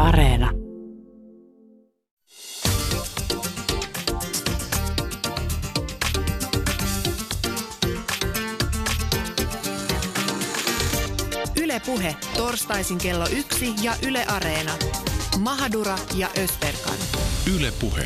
Areena. Yle Puhe, torstaisin kello 1 ja Yle Areena. Mahadura ja Ösberkan. Yle Puhe.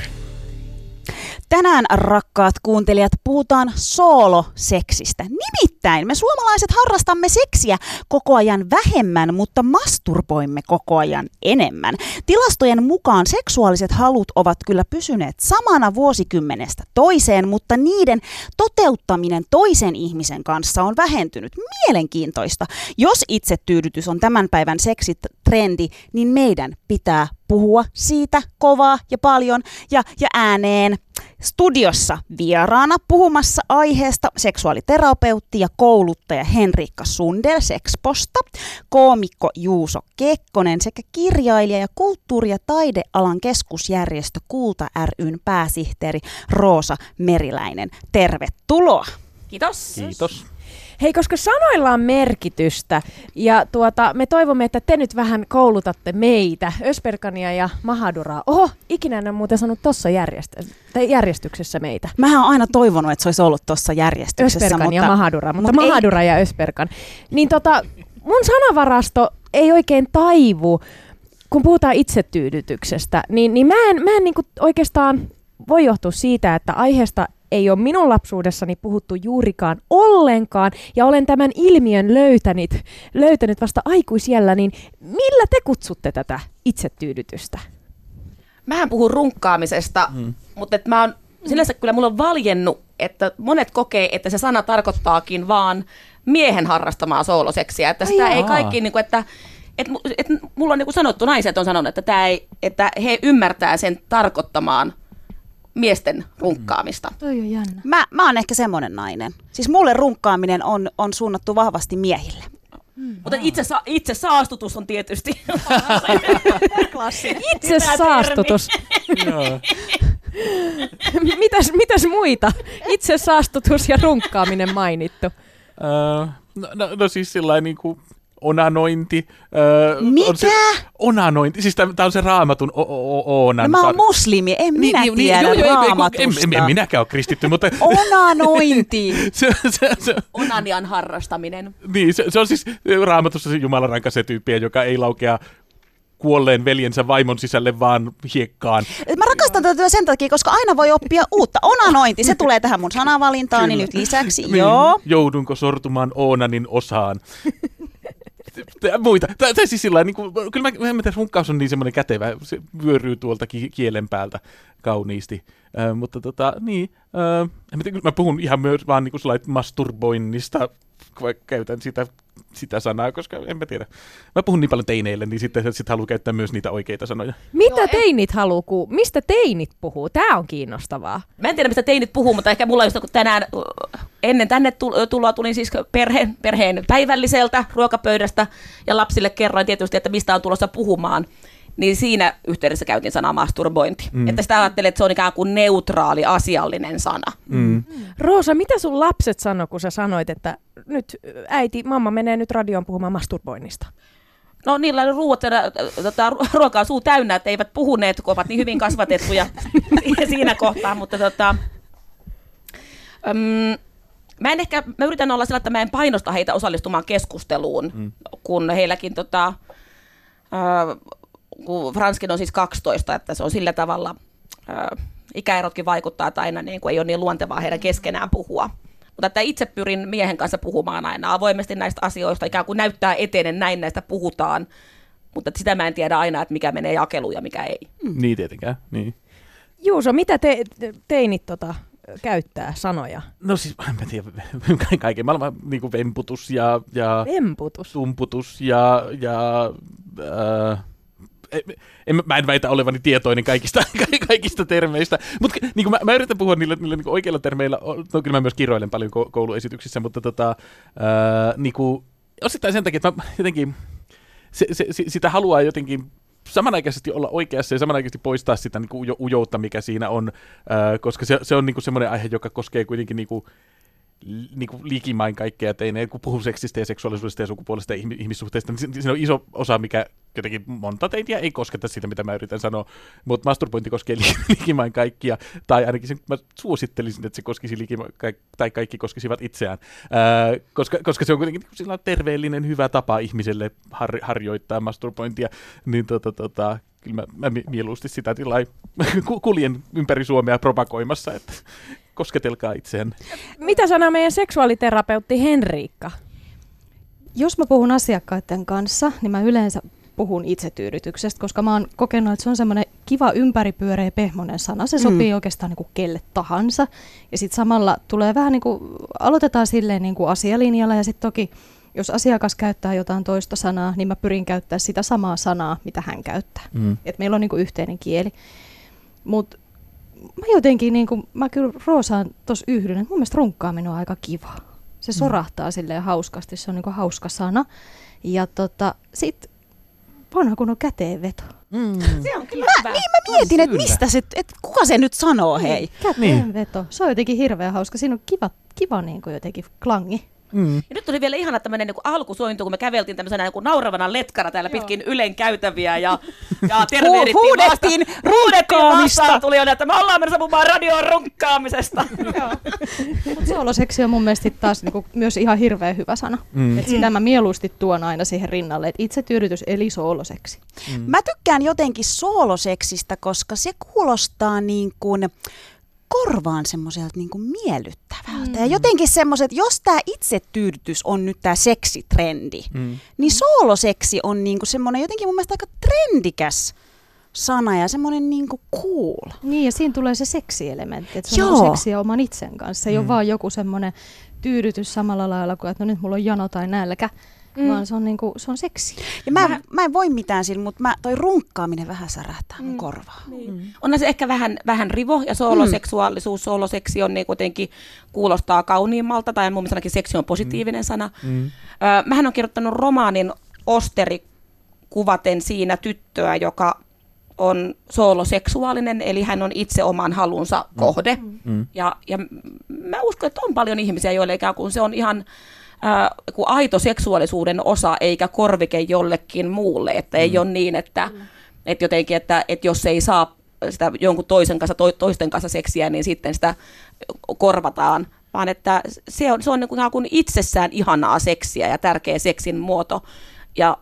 Tänään, rakkaat kuuntelijat, puhutaan sooloseksistä. Nimittäin me suomalaiset harrastamme seksiä koko ajan vähemmän, mutta masturboimme koko ajan enemmän. Tilastojen mukaan seksuaaliset halut ovat kyllä pysyneet samana vuosikymmenestä toiseen, mutta niiden toteuttaminen toisen ihmisen kanssa on vähentynyt. Mielenkiintoista. Jos itsetyydytys on tämän päivän seksitrendi, niin meidän pitää puhua siitä kovaa ja paljon ja ääneen. Studiossa vieraana puhumassa aiheesta seksuaaliterapeutti ja kouluttaja Henriikka Sundell Sexposta, koomikko Juuso Kekkonen sekä kirjailija ja kulttuuri- ja taidealan keskusjärjestö Kulta ry:n pääsihteeri Roosa Meriläinen. Tervetuloa. Kiitos. Kiitos. Hei, koska sanoilla on merkitystä ja me toivomme, että te nyt vähän koulutatte meitä, Ösberkania ja Mahaduraa. Oho, ikinä en ole muuten sanonut tuossa järjestyksessä meitä. Mähän olen aina toivonut, että se olisi ollut tuossa järjestyksessä. Ösberkan ja Mahadura, mutta Mahadura ja Ösberkan. Niin mun sanavarasto ei oikein taivu, kun puhutaan itsetyydytyksestä, niin mä en niinku oikeastaan voi johtua siitä, että aiheesta ei ole minun lapsuudessani puhuttu juurikaan ollenkaan, ja olen tämän ilmiön löytänyt vasta aikuisiällä, niin millä te kutsutte tätä itsetyydytystä? Mähän puhun runkkaamisesta, mutta mä oon, sinänsä kyllä mulla on valjennut, että monet kokee, että se sana tarkoittaakin vaan miehen harrastamaa sooloseksiä, että sitä ei kaikki, niin kuin, että mulla on niin kuin sanottu, naiset on sanonut, että he ymmärtää sen tarkoittamaan miesten runkkaamista. Toi on jännä. Mä oon ehkä semmoinen nainen. Siis mulle runkkaaminen on suunnattu vahvasti miehille. Mutta itse saastutus on tietysti. Itse saastutus. Mitäs muita? Itse saastutus ja runkkaaminen mainittu. No siis sillain niinku onanointi. Mikä? Onanointi. Siis tää on se Raamatun onan. No mä oon muslimi, en minä tiedä Raamatusta. En minäkään ole kristitty, mutta onanointi. Onanian harrastaminen. Niin, se on siis Raamatussa se Jumalan ranka se tyyppiä, joka ei laukea kuolleen veljensä vaimon sisälle vaan hiekkaan. Mä rakastan tätä sen takia, koska aina voi oppia uutta. Onanointi, se tulee tähän mun sanavalintaani nyt lisäksi. Niin, joo. Joudunko sortumaan Oonanin osaan? Muita. Tai siis sillä niin kyllä mä tiedän, runkkaus on niin semmoinen kätevä, se vyöryy tuolta kielen päältä kauniisti. Mutta niin, mä puhun ihan myös vaan niin kuin masturboinnista, vaikka käytän sitä sanaa, koska en mä tiedä. Mä puhun niin paljon teineille, niin sitten haluan käyttää myös niitä oikeita sanoja. Mitä teinit haluaa? Mistä teinit puhuu? Tää on kiinnostavaa. Mä en tiedä, mistä teinit puhuu, mutta ehkä mulla just kun tänään ennen tänne tuloa tulin siis perheen päivälliseltä ruokapöydästä ja lapsille kerroin tietysti, että mistä on tulossa puhumaan. Niin siinä yhteydessä käytin sanaa masturbointi. Että sitä ajattelin, että se on ikään kuin neutraali, asiallinen sana. Roosa, mitä sun lapset sanoi, kun sä sanoit, että nyt mamma menee nyt radioon puhumaan masturboinnista? No niillä oli ruokaa suu täynnä, että eivät puhuneet, kun ovat niin hyvin kasvatettuja siinä kohtaa, mutta mä yritän olla sillä, että mä en painosta heitä osallistumaan keskusteluun, kun heilläkin kun Franskin on siis 12, että se on sillä tavalla, ikäerotkin vaikuttaa, että aina niin kuin ei ole niin luontevaa heidän keskenään puhua. Mutta että itse pyrin miehen kanssa puhumaan aina avoimesti näistä asioista, ikään kuin näyttää etenen, näin näistä puhutaan, mutta sitä mä en tiedä aina, että mikä menee jakeluun ja mikä ei. Niin tietenkään, niin. Juuso, mitä teinit käyttää sanoja? No siis, en tiedä, kaiken maailman niin kuin vemputus ja tumputus ja mä en väitä olevani tietoinen kaikista termeistä, mutta niin mä yritän puhua niillä niin oikeilla termeillä. No kyllä mä myös kirjoilen paljon kouluesityksissä, mutta niin osittain sen takia, että mä jotenkin sitä haluaa jotenkin samanaikaisesti olla oikeassa ja samanaikaisesti poistaa sitä niin ujoutta, mikä siinä on, koska se on niin semmoinen aihe, joka koskee kuitenkin niin niinku likimain kaikkea teinejä, kun puhuu seksistä ja seksuaalisuudesta ja sukupuolesta ja ihmissuhteista, niin siinä on iso osa, mikä jotenkin monta teiniä ei kosketa sitä, mitä mä yritän sanoa, mutta masturbointi koskee likimain kaikkia, tai ainakin mä suosittelisin, että se koskisi tai kaikki koskisivat itseään, koska se on kuitenkin sillä terveellinen, hyvä tapa ihmiselle harjoittaa masturbointia, niin kyllä mä mieluusti sitä kuljen ympäri Suomea propagoimassa, että kosketelkaa itseään. Mitä sanoo meidän seksuaaliterapeutti Henriikka? Jos mä puhun asiakkaiden kanssa, niin mä yleensä puhun itsetyydytyksestä, koska mä oon kokenut, että se on semmoinen kiva ympäripyöreä pehmoinen sana. Se sopii oikeastaan niin kuin kelle tahansa. Ja sitten samalla tulee vähän niin kuin, aloitetaan silleen niin kuin asialinjalla ja sitten toki jos asiakas käyttää jotain toista sanaa, niin mä pyrin käyttämään sitä samaa sanaa, mitä hän käyttää. Et meillä on niin kuin yhteinen kieli. Mutta mä jotenkin, niin kuin, mä kyllä Roosaan tuossa yhdyn, että mun mielestä runkkaaminen on aika kiva. Se sorahtaa silleen hauskasti, se on niin kuin hauska sana. Ja sit vanha kun on käteenveto. Se on kyllä hyvä. Niin mä mietin, että mistä se, että kuka se nyt sanoo, hei. Käteenveto, se on jotenkin hirveän hauska. Siinä on kiva niin kuin jotenkin klangi. Ja nyt tuli vielä ihana tämmöinen niin alkusointu, kun me käveltiin tämmöisenä niin nauravana letkana täällä pitkin Ylen käytäviä ja huudettiin runkkaamista. Tuli jo, että me ollaan menossa puhumaan radion runkkaamisesta. Mutta sooloseksi on mun mielestä taas niinku myös ihan hirveän hyvä sana. Et sitä mä mieluusti tuon aina siihen rinnalle, että itsetyydytys eli sooloseksi. Mä tykkään jotenkin sooloseksistä, koska se kuulostaa niin kuin korvaan semmoiselta niin kuin miellyttävältä. Ja jotenkin semmoiset, jos tämä itsetyydytys on nyt tämä seksitrendi, niin sooloseksi on niin kuin semmoinen jotenkin mun mielestä aika trendikäs sana ja semmoinen niin kuin cool. Niin, ja siinä tulee se seksielementti, että se on seksiä oman itsen kanssa. Se ei ole vaan joku semmoinen tyydytys samalla lailla kuin, että no nyt mulla on jano tai nälkä. Vaan se on, niinku, se on seksi. Ja mä en voi mitään sillä, mutta toi runkkaaminen vähän särähtää mun korvaa. Onhan se ehkä vähän rivo ja sooloseksuaalisuus. Sooloseksi on niin kuitenkin kuulostaa kauniimmalta tai mun mielestä seksi on positiivinen sana. Mähän on kirjoittanut romaanin Osteri kuvaten siinä tyttöä, joka on sooloseksuaalinen, eli hän on itse oman halunsa kohde. Ja mä uskon, että on paljon ihmisiä, joille ikään kuin se on ihan kuin aito seksuaalisuuden osa, eikä korvike jollekin muulle. Että ei ole niin, että jotenkin, että jos ei saa sitä jonkun toisten kanssa seksiä, niin sitten sitä korvataan. Vaan että se on niin kuin itsessään ihanaa seksiä ja tärkeä seksin muoto. Ja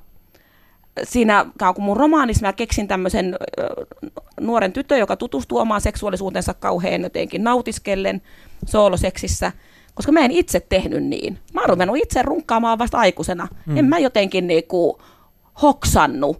siinä kun mun romaanissa mä keksin tämmöisen nuoren tytön, joka tutustuu omaan seksuaalisuutensa kauhean jotenkin nautiskellen sooloseksissä, koska mä en itse tehnyt niin. Mä oon ruvennut itse runkkaamaan vasta aikuisena. En mä jotenkin niinku hoksannut.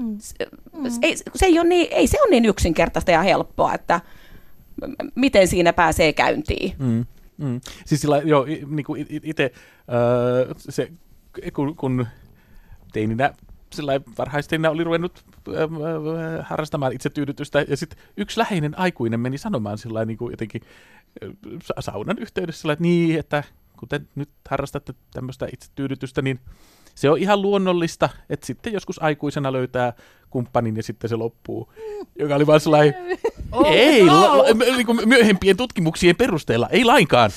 Se ei ole niin yksinkertaista ja helppoa, että miten siinä pääsee käyntiin. Siis sillä joo, niinku itse se kun teininä varhaisteinä oli ruvennut harrastamaan itsetyydytystä, ja sitten yksi läheinen aikuinen meni sanomaan sillä niin jotenkin saunan yhteydessä, että niin, että kun te nyt harrastatte tämmöistä itsetyydytystä, niin se on ihan luonnollista, että sitten joskus aikuisena löytää kumppanin ja sitten se loppuu. Joka oli vaan sellainen, myöhempien tutkimuksien perusteella, ei lainkaan.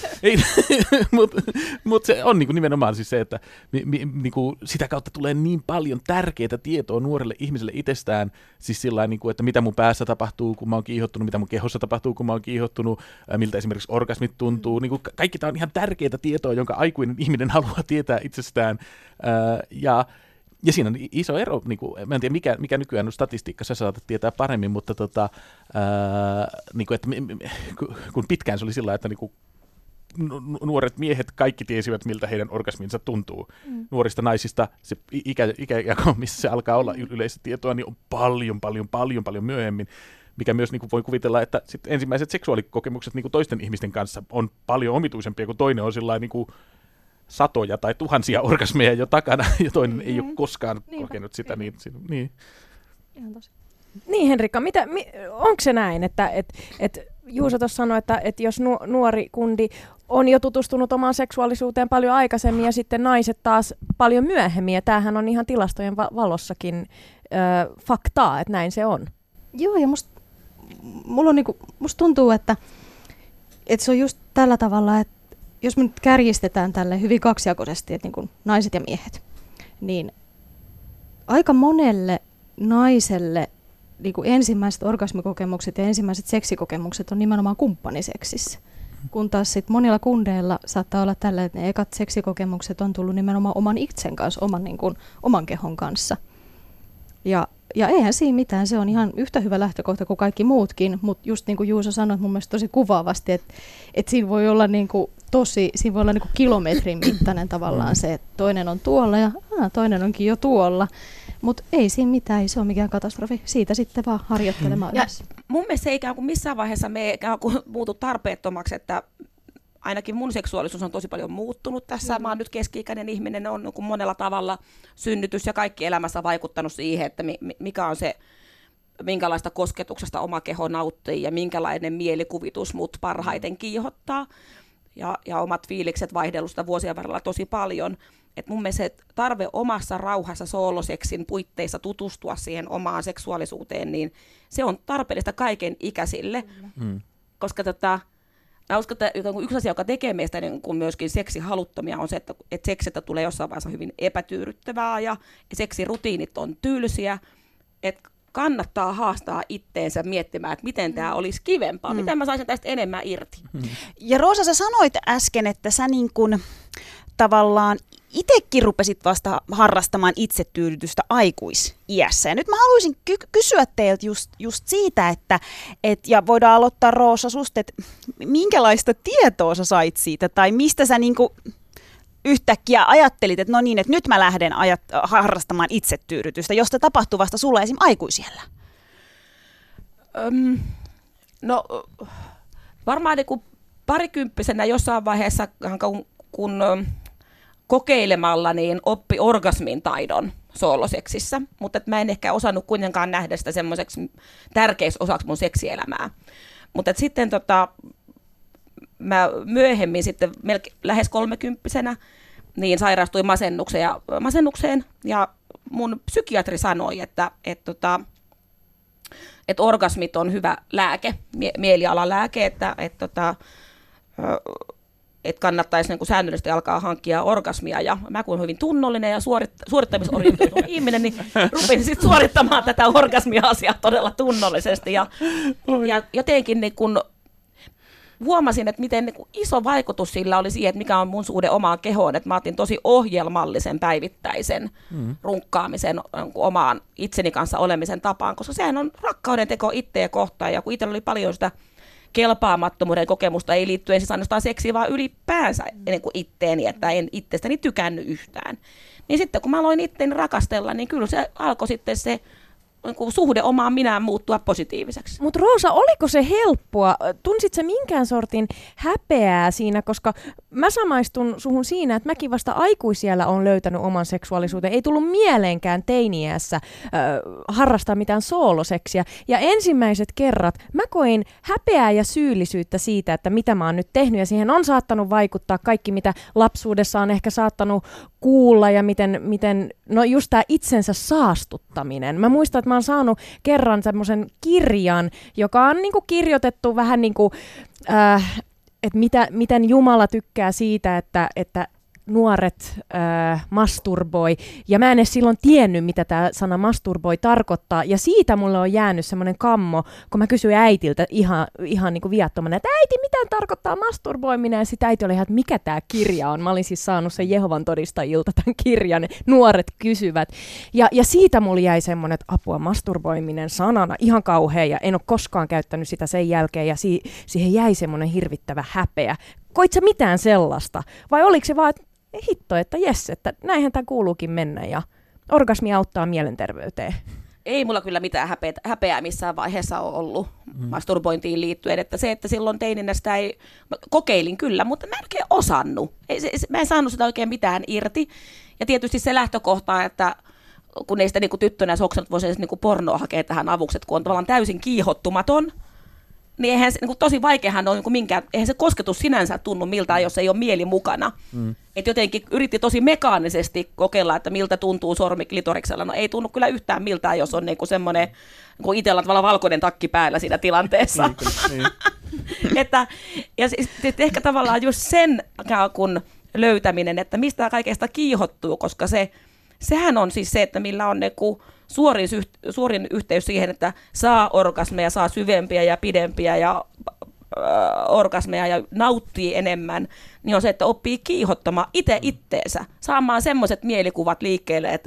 Mutta se on nimenomaan siis se, että sitä kautta tulee niin paljon tärkeää tietoa nuorelle ihmiselle itsestään, siis sillain, että mitä mun päässä tapahtuu, kun mä oon kiihottunut, mitä mun kehossa tapahtuu, kun mä oon kiihottunut, miltä esimerkiksi orgasmit tuntuu. Kaikki tämä on ihan tärkeää tietoa, jonka aikuinen ihminen haluaa tietää itsestään. Ja siinä on iso ero, mä en tiedä mikä nykyään on statistiikka, sä saatat tietää paremmin, mutta että kun pitkään se oli sillä, että nuoret miehet kaikki tiesivät, miltä heidän orgasminsa tuntuu. Nuorista naisista se ikäjako, missä se alkaa olla yleistä tietoa, niin on paljon myöhemmin, mikä myös voi kuvitella, että sit ensimmäiset seksuaalikokemukset toisten ihmisten kanssa on paljon omituisempia, kun toinen on sillain satoja tai tuhansia orgasmeja jo takana, ja toinen ei ole koskaan kokenut sitä. Niin. Ihan tosi. Niin, Henrikka, onko se näin, että Juuso tuossa sanoi, että jos nuori kundi on jo tutustunut omaan seksuaalisuuteen paljon aikaisemmin ja sitten naiset taas paljon myöhemmin, ja tämähän on ihan tilastojen valossakin faktaa, että näin se on. Joo, ja musta tuntuu, että se on just tällä tavalla, että jos me nyt kärjistetään tälle hyvin kaksijakoisesti, että niin kuin naiset ja miehet, niin aika monelle naiselle niin kuin ensimmäiset orgasmikokemukset ja ensimmäiset seksikokemukset on nimenomaan kumppaniseksissä. Kun taas sit monilla kundeilla saattaa olla tällä, että ne ekat seksikokemukset on tullut nimenomaan oman itsen kanssa, oman kehon kanssa. Ja eihän siinä mitään, se on ihan yhtä hyvä lähtökohta kuin kaikki muutkin, mutta just niin kuin Juuso sanoi, mun mielestä tosi kuvaavasti, että siinä voi olla, niin kuin siinä voi olla niin kuin kilometrin mittainen tavallaan se, että toinen on tuolla ja toinen onkin jo tuolla. Mutta ei siinä mitään, ei se ole mikään katastrofi. Siitä sitten vaan harjoittelemaan yhdessä. Mun mielestä se ei ikään kuin missään vaiheessa me ikään kuin muutu tarpeettomaksi, että ainakin mun seksuaalisuus on tosi paljon muuttunut tässä. Mä oon nyt keski-ikäinen ihminen, on niin kuin monella tavalla synnytys ja kaikki elämässä vaikuttanut siihen, että mikä on se, minkälaista kosketuksesta oma keho nauttii ja minkälainen mielikuvitus mut parhaiten kiihottaa. Ja omat fiilikset vaihdellusta vuosien varrella tosi paljon. Et mun mielestä se tarve omassa rauhassa sooloseksin puitteissa tutustua siihen omaan seksuaalisuuteen, niin se on tarpeellista kaiken ikäisille. Koska mä uskon, että yksi asia, joka tekee meistä niin kuin myöskin seksihaluttomia, on se, että seksistä tulee jossain vaiheessa hyvin epätyydyttävää ja seksirutiinit on tylsiä. Että kannattaa haastaa itteensä miettimään, että miten tämä olisi kivempaa, miten mä saisin tästä enemmän irti. Ja Roosa, sä sanoit äsken, että sä niin kuin tavallaan itsekin rupesit vasta harrastamaan itsetyydytystä aikuisiässä. Ja nyt mä haluaisin kysyä teiltä just siitä, että ja voidaan aloittaa Roosa susta, että minkälaista tietoa sä sait siitä, tai mistä sä niinku yhtäkkiä ajattelit, että no niin, että nyt mä lähden harrastamaan itsetyydytystä, josta tapahtuu vasta sulla esim. Aikuisiällä? No varmaan niin parikymppisenä jossain vaiheessa, kun kokeilemalla niin oppi orgasmin taidon sooloseksissä, mutta mä en ehkä osannut kuitenkaan nähdä sitä semmoiseksi tärkeäksi osaksi mun seksielämää. Mutta sitten mä myöhemmin sitten lähes 30-vuotiaana niin sairastuin masennukseen ja mun psykiatri sanoi, että orgasmit on hyvä lääke, mielialalääke, että kannattaisi niin kuin säännöllisesti alkaa hankkia orgasmia. Ja mä kun olen hyvin tunnollinen ja suorittamisorientoitunut ihminen, niin rupesin sitten suorittamaan tätä orgasmia-asiaa todella tunnollisesti. Ja jotenkin niin kun huomasin, että miten niin kun iso vaikutus sillä oli siihen, että mikä on mun suhde omaan kehoon. Että mä otin tosi ohjelmallisen päivittäisen runkkaamisen omaan itseni kanssa olemisen tapaan, koska sehän on rakkauden teko itseä kohtaan. Ja kun itsellä oli paljon sitä kelpaamattomuuden kokemusta, ei liittyen siis ainoastaan seksiin, vaan ylipäänsä niin kuin itteeni, että en itsestäni tykännyt yhtään. Niin sitten kun mä aloin itteeni rakastella, niin kyllä se alkoi sitten se niin suhde omaan minään muuttua positiiviseksi. Mutta Roosa, oliko se helppoa? Tunsit sä minkään sortin häpeää siinä, koska mä samaistun suhun siinä, että mäkin vasta aikuisiällä on löytänyt oman seksuaalisuuden. Ei tullut mieleenkään teiniässä harrastaa mitään sooloseksiä. Ja ensimmäiset kerrat mä koin häpeää ja syyllisyyttä siitä, että mitä mä oon nyt tehnyt. Ja siihen on saattanut vaikuttaa kaikki, mitä lapsuudessa on ehkä saattanut kuulla ja miten no just tää itsensä saastuttaminen. Mä muistan, että mä oon saanut kerran semmoisen kirjan, joka on niinku kirjoitettu vähän niin kuin, että miten Jumala tykkää siitä, että nuoret masturboi. Ja mä en edes silloin tiennyt, mitä tämä sana masturboi tarkoittaa. Ja siitä mulle on jäänyt semmoinen kammo, kun mä kysyin äitiltä ihan niin kuin viattomana, että äiti, mitä tarkoittaa masturboiminen? Ja sitten äiti oli ihan, että mikä tämä kirja on? Mä olin siis saanut sen Jehovan todistajilta tämän kirjan. Nuoret kysyvät. Ja siitä mulle jäi semmoinen, että apua, masturboiminen sanana ihan kauhea. Ja en ole koskaan käyttänyt sitä sen jälkeen. Ja siihen jäi semmoinen hirvittävä häpeä. Koit sä mitään sellaista? Vai oliko se vaan, että hitto, että jes, että näinhän tämä kuuluukin mennä ja orgasmi auttaa mielenterveyteen? Ei mulla kyllä mitään häpeää missään vaiheessa ole ollut masturbointiin liittyen, että se, että silloin teininä sitä kokeilin kyllä, mutta mä en oikein osannut. Mä en saanut sitä oikein mitään irti. Ja tietysti se lähtökohta, että kun ei sitä niin tyttönä soksanut voisi edes niin pornoa hakea tähän avuksi, kun on tavallaan täysin kiihottumaton, niin eihän se, niin tosi vaikeahan on eihän se kosketus sinänsä tunnu miltään, jos ei ole mieli mukana. Et jotenkin yritti tosi mekaanisesti kokeilla, että miltä tuntuu sormi klitoriksella. No ei tunnu kyllä yhtään miltään, jos on niinku semmoinen, kun itsellä on tavallaan valkoinen takki päällä siinä tilanteessa. Niin. Ja sitten ehkä tavallaan just sen kun löytäminen, että mistä kaikesta kiihottuu, koska sehän on siis se, että millä on suorin yhteys siihen, että saa orgasmeja, saa syvempiä ja pidempiä ja orgasmeja ja nauttii enemmän, niin on se, että oppii kiihottamaan itteensä, saamaan semmoiset mielikuvat liikkeelle, että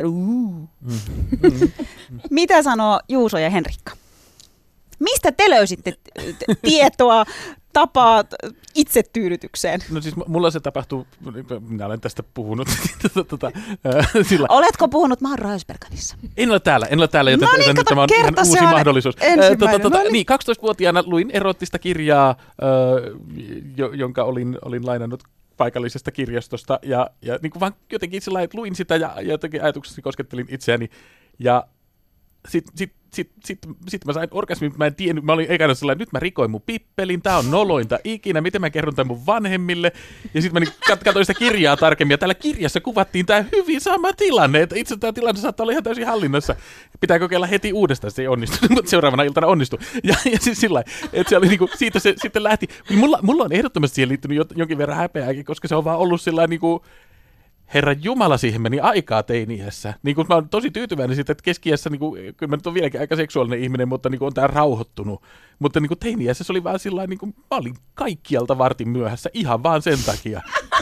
Mitä sanoo Juuso ja Henrikka? Mistä te löysitte tietoa, tapaa itsetyydytykseen? No siis mulla se tapahtuu, minä olen tästä puhunut. Oletko puhunut Mahdura Ösberganissa? En ole täällä, joten tämä on ihan uusi mahdollisuus. Niin, 12-vuotiaana luin erottista kirjaa, jonka olin lainannut paikallisesta kirjastosta, ja niin kuin vaan jotenkin sillä lailla, luin sitä ja jotenkin ajatuksesti koskettelin itseäni, ja sitten mä sain orgasmin, mä en tiennyt, mä olin ekana sellainen, nyt mä rikoin mun pippelin, tää on nolointa ikinä, miten mä kerron tämän mun vanhemmille, ja sitten mä katsoin sitä kirjaa tarkemmin, ja täällä kirjassa kuvattiin tää hyvin sama tilanne, että itse tämä tilanne saattaa olla ihan täysin hallinnassa, pitää kokeilla heti uudestaan, se ei onnistu, mutta seuraavana iltana onnistui, ja siis sillä lailla, että se oli niinku, siitä se sitten lähti, mulla on ehdottomasti siihen liittynyt jonkin verran häpeääkin, koska se on vaan ollut sillä niinku, Herra Jumala, siihen meni aikaa teini-iässä. Niin mä oon tosi tyytyväinen siitä, että keski-iässä, niin kyllä mä nyt on vieläkin aika seksuaalinen ihminen, mutta niin on tää rauhoittunut. Mutta niin teini-iässä se oli vaan sillä niin kuin, mä olin kaikkialta vartin myöhässä ihan vaan sen takia.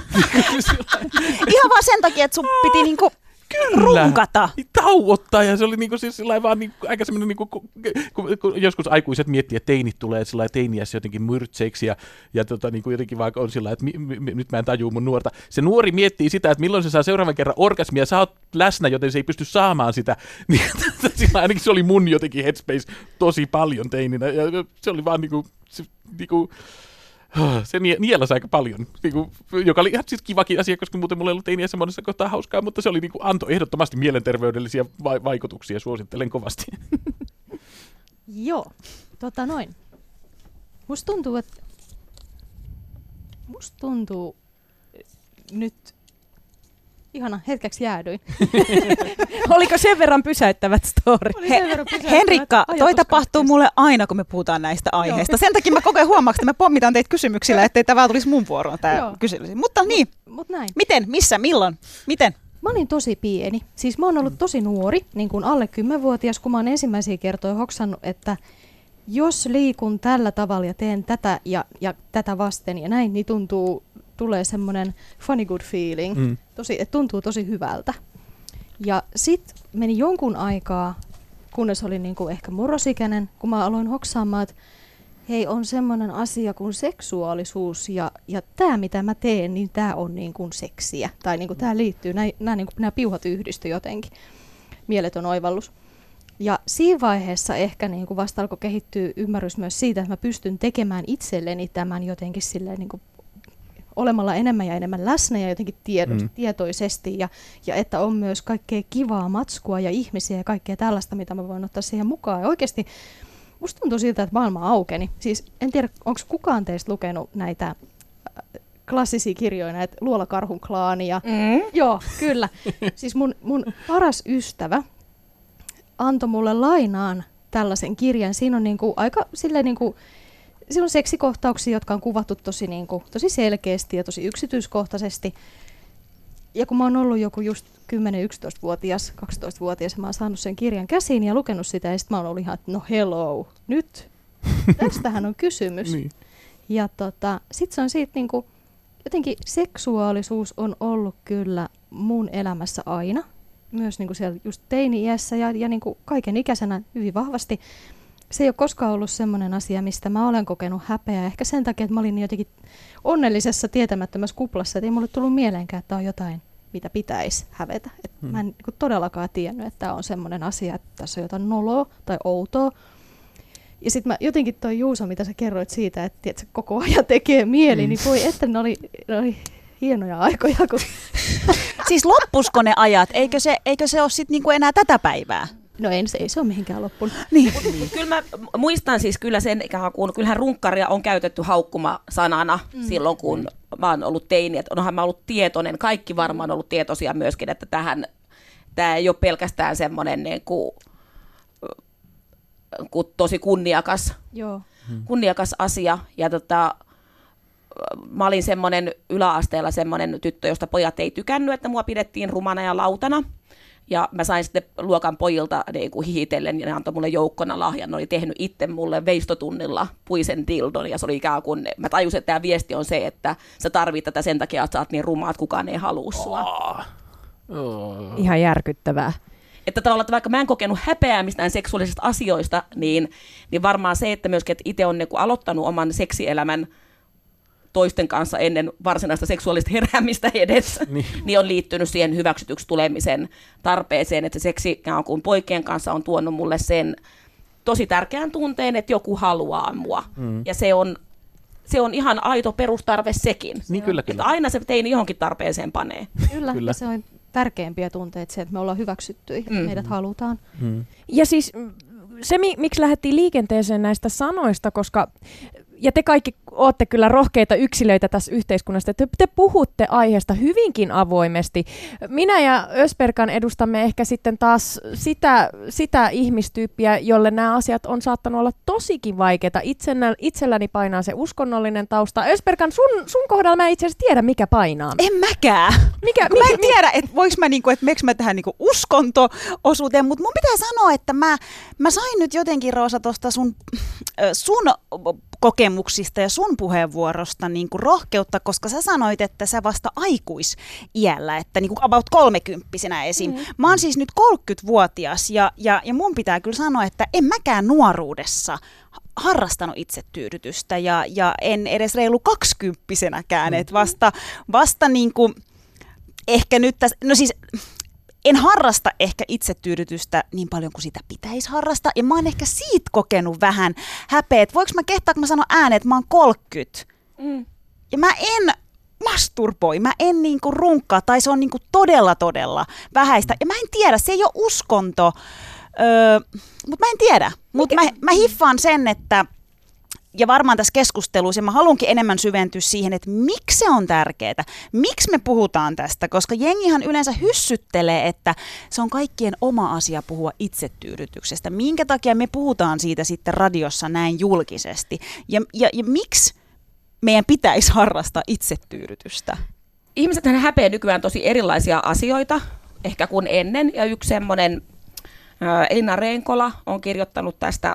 Ihan vaan sen takia, että sun piti niinku runkata. Tauottaa, ja se oli niinku siis sillä vaan niinku aika semmoinen niinku, kun joskus aikuiset miettii, että teinit tulee sillä teiniässä jotenkin myrtseiksi ja niinku jotenkin vaan on sillä että nyt mä en tajuu mun nuorta. Se nuori miettii sitä, että milloin se saa seuraavan kerran orgasmia, sä oot läsnä, joten se ei pysty saamaan sitä. Niin, sillä ainakin se oli mun jotenkin headspace tosi paljon teininä, ja se oli vaan niinku se nielasi aika paljon, joka oli ihan siis kivakin asia, koska muuten mulla ei ollut teiniässä monessa kohtaa hauskaa, mutta se oli antoi ehdottomasti mielenterveydellisiä vaikutuksia, suosittelen kovasti. Joo, Musta tuntuu nyt, ihana, hetkeksi jäädyin. Oliko sen verran pysäyttävät story? Henrikka, toi tapahtuu mulle aina, kun me puhutaan näistä aiheista. Sen takia mä koko ajan huomaan, että mä pommitan teitä kysymyksillä, ettei tämä vaan tulisi mun vuoroon tämä kysymys. Mutta niin, näin. Miten, missä, milloin, miten? Mä olin tosi pieni. Siis mä oon ollut tosi nuori, niin kuin alle 10-vuotias, kun mä oon ensimmäisiä kertoja hoksannut, että jos liikun tällä tavalla ja teen tätä ja tätä vasten ja näin, niin tulee semmoinen funny good feeling, että tuntuu tosi hyvältä. Ja sit meni jonkun aikaa, kunnes olin niinku ehkä murrosikäinen, kun mä aloin hoksaamaan, että hei, on semmoinen asia kuin seksuaalisuus ja tämä mitä mä teen, niin tämä on niinku seksiä. Tai niinku tämä liittyy, nämä piuhat yhdistyi jotenkin. Mieletön oivallus. Ja siinä vaiheessa ehkä niinku vasta alkoi kehittyä ymmärrys myös siitä, että mä pystyn tekemään itselleni tämän jotenkin silleen niinku olemalla enemmän ja enemmän läsnä ja jotenkin tietoisesti ja että on myös kaikkea kivaa matskua ja ihmisiä ja kaikkea tällaista, mitä mä voin ottaa siihen mukaan. Ja oikeasti musta tuntuu siltä, että maailma aukeni. Siis en tiedä, onko kukaan teistä lukenut näitä klassisia kirjoja, näitä Luolakarhun klaania. Joo, kyllä. Siis mun paras ystävä antoi mulle lainaan tällaisen kirjan. Siinä on niinku aika silleen niinku siinä on seksikohtauksia, jotka on kuvattu tosi selkeästi ja tosi yksityiskohtaisesti. Ja kun mä oon ollut joku just 10-11-vuotias, 12-vuotias, mä oon saanut sen kirjan käsiin ja lukenut sitä, ja sitten mä oon ollut ihan, että no hello, nyt, tästähän on kysymys. Niin. Ja sitten se on siitä niinku, jotenkin seksuaalisuus on ollut kyllä mun elämässä aina, myös niinku siellä just teini-iässä ja niinku kaiken ikäisenä hyvin vahvasti. Se ei ole koskaan ollut semmoinen asia, mistä mä olen kokenut häpeää. Ehkä sen takia, että mä olin jotenkin onnellisessa tietämättömässä kuplassa, että ei mulle tullut mieleenkään, että on jotain, mitä pitäisi hävetä. Mä en todellakaan tiennyt, että tämä on semmoinen asia, että tässä on jotain noloa tai outoa. Ja sitten mä jotenkin toi Juuso, mitä sä kerroit siitä, että se koko ajan tekee mieli, niin voi että ne oli hienoja aikoja. Kun Siis loppusko ne ajat? Eikö se ole sitten niinku enää tätä päivää? No ei se ole mihinkään loppunut. Niin. Kyllä mä muistan siis kyllä sen, kun kyllähän runkkaria on käytetty haukkumasanana silloin, kun mä oon ollut teini. Että onhan mä ollut tietoinen, kaikki varmaan on ollut tietoisia myöskin, että tämä ei ole pelkästään semmoinen niin kuin tosi kunniakas asia. Ja mä olin semmoinen yläasteella semmoinen tyttö, josta pojat ei tykännyt, että mua pidettiin rumana ja lautana. Ja mä sain sitten luokan pojilta niin kuin hihitellen, ja ne antoi mulle joukkona lahjan. Ne oli tehnyt itse mulle veistotunnilla puisen dildon, ja se oli ikään kuin, mä tajusin, että tämä viesti on se, että sä tarvit tätä sen takia, että sä oot niin ruma, että kukaan ei halua sua. Ihan järkyttävää. Että tavallaan, että vaikka mä en kokenut häpeää mistään seksuaalisista asioista, niin varmaan se, että myöskin että itse on niin kuin aloittanut oman seksielämän toisten kanssa ennen varsinaista seksuaalista heräämistä edes, niin on liittynyt siihen hyväksytyksi tulemisen tarpeeseen, että se seksi kun poikien kanssa on tuonut mulle sen tosi tärkeän tunteen, että joku haluaa mua. Ja se on ihan aito perustarve sekin. Niin kyllä. Että aina se teini johonkin tarpeeseen panee. Kyllä. Ja se on tärkeimpiä tunteita se, että me ollaan hyväksyttyjä, meidät halutaan. Ja siis se, miksi lähdettiin liikenteeseen näistä sanoista, koska ja te kaikki olette kyllä rohkeita yksilöitä tässä yhteiskunnassa, että te puhutte aiheesta hyvinkin avoimesti. Minä ja Ösperkan edustamme ehkä sitten taas sitä ihmistyyppiä, jolle nämä asiat on saattanut olla tosikin vaikeita. Itselläni painaa se uskonnollinen tausta. Ösperkan, sun kohdalla mä itse asiassa tiedä, mikä painaa. En mäkään. Mä en tiedä, että voiko mä että meneekö mä tähän uskonto-osuuteen, mutta mun pitää sanoa, että mä sain nyt jotenkin, Roosa, tuosta sun kokemuksista ja sun puheenvuorosta niin kuin rohkeutta, koska sä sanoit, että sä vasta aikuisiällä, että niin kuin about 30-vuotiaana esim. Mä oon siis nyt 30-vuotias ja mun pitää kyllä sanoa, että en mäkään nuoruudessa harrastanut itsetyydytystä ja en edes reilu 20-vuotiaanäkään, että vasta niin kuin ehkä nyt tässä, no siis en harrasta ehkä itsetyydytystä niin paljon kuin sitä pitäisi harrastaa, ja mä oon ehkä siitä kokenut vähän häpeä, että voiko mä kehtaa, kun mä sanon ääneen, että mä oon 30. Ja mä en masturboi, mä en niinku runkkaa, tai se on niinku todella vähäistä. Ja mä en tiedä, se ei ole uskonto, mutta mä en tiedä. Mutta mä hiffaan sen, että ja varmaan tässä keskustelussa, ja mä haluankin enemmän syventyä siihen, että miksi se on tärkeää, miksi me puhutaan tästä, koska jengihan yleensä hyssyttelee, että se on kaikkien oma asia puhua itsetyydytyksestä. Minkä takia me puhutaan siitä sitten radiossa näin julkisesti, ja miksi meidän pitäisi harrastaa itsetyydytystä? Ihmisethän häpeää nykyään tosi erilaisia asioita, ehkä kuin ennen, ja yksi semmoinen Elina Reenkola on kirjoittanut tästä,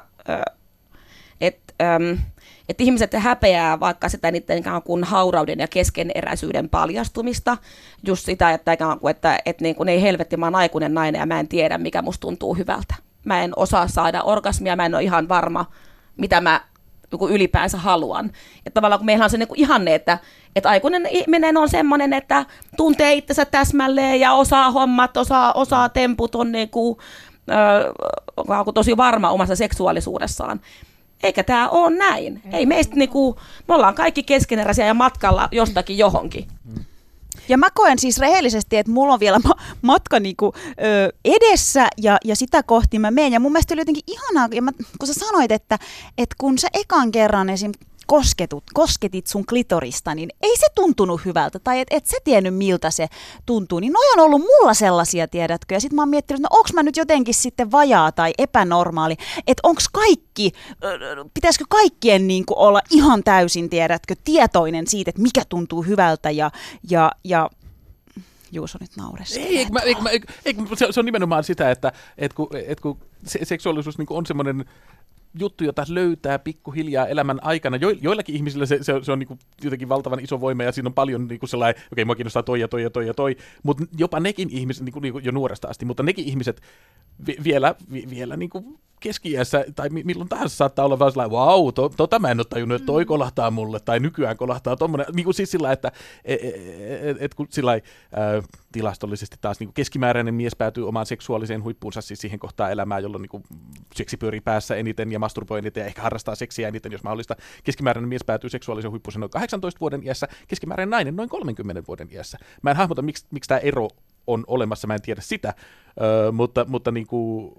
että ihmiset häpeää vaikka sitä niiden ikään kuin haurauden ja keskeneräisyyden paljastumista, just sitä, että niin kuin ei helvetti, mä oon aikuinen nainen ja mä en tiedä, mikä musta tuntuu hyvältä. Mä en osaa saada orgasmia, mä en ole ihan varma, mitä mä ylipäänsä haluan. Että tavallaan kun meillä on se niin kuin ihanne, että aikuinen ihminen on semmoinen, että tuntee itsensä täsmälleen ja osaa hommat, osaa temput, on niin kuin, tosi varma omassa seksuaalisuudessaan. Eikä tämä ole näin. Ei meistä me ollaan kaikki keskeneräisiä ja matkalla jostakin johonkin. Ja mä koen siis rehellisesti, että mulla on vielä matka edessä ja sitä kohti mä menen. Ja mun mielestä oli jotenkin ihanaa, kun sä sanoit, että kun sä ekan kerran esim. Kosketit sun klitorista, niin ei se tuntunut hyvältä, tai et sä tiennyt miltä se tuntuu, niin noi on ollut mulla sellaisia, tiedätkö, ja sit mä oon miettinyt, no onks mä nyt jotenkin sitten vajaa tai epänormaali, että onks pitäisikö kaikkien niin kuin olla ihan täysin, tiedätkö, tietoinen siitä, että mikä tuntuu hyvältä, ja Juuso nyt naureskelee. Se on nimenomaan sitä, että kun seksuaalisuus niin kuin on semmoinen juttu, jota löytää pikkuhiljaa elämän aikana. Joillakin ihmisillä se on niin jotenkin valtavan iso voima, ja siinä on paljon niin sellainen, okei, mua kiinnostaa toi ja toi, mutta jopa nekin ihmiset, niin jo nuoresta asti, mutta nekin ihmiset vielä niin kuin keski-iässä, tai milloin tahansa saattaa olla vaan sellainen, vau, tota mä en ole tajunnut, että toi kolahtaa mulle, tai nykyään kolahtaa tommoinen, niin kuin siis sillä, että kun sillä tilastollisesti taas niin kuin keskimääräinen mies päätyy omaan seksuaaliseen huippuunsa, siis siihen kohtaan elämää, jolloin niin kuin seksi pyörii päässä eniten ja masturboi eniten ja ehkä harrastaa seksiä eniten, jos mahdollista. Keskimääräinen mies päätyy seksuaaliseen huippuunsa noin 18 vuoden iässä, keskimääräinen nainen noin 30 vuoden iässä. Mä en hahmota, miksi tämä ero on olemassa, mä en tiedä sitä, mutta niin kuin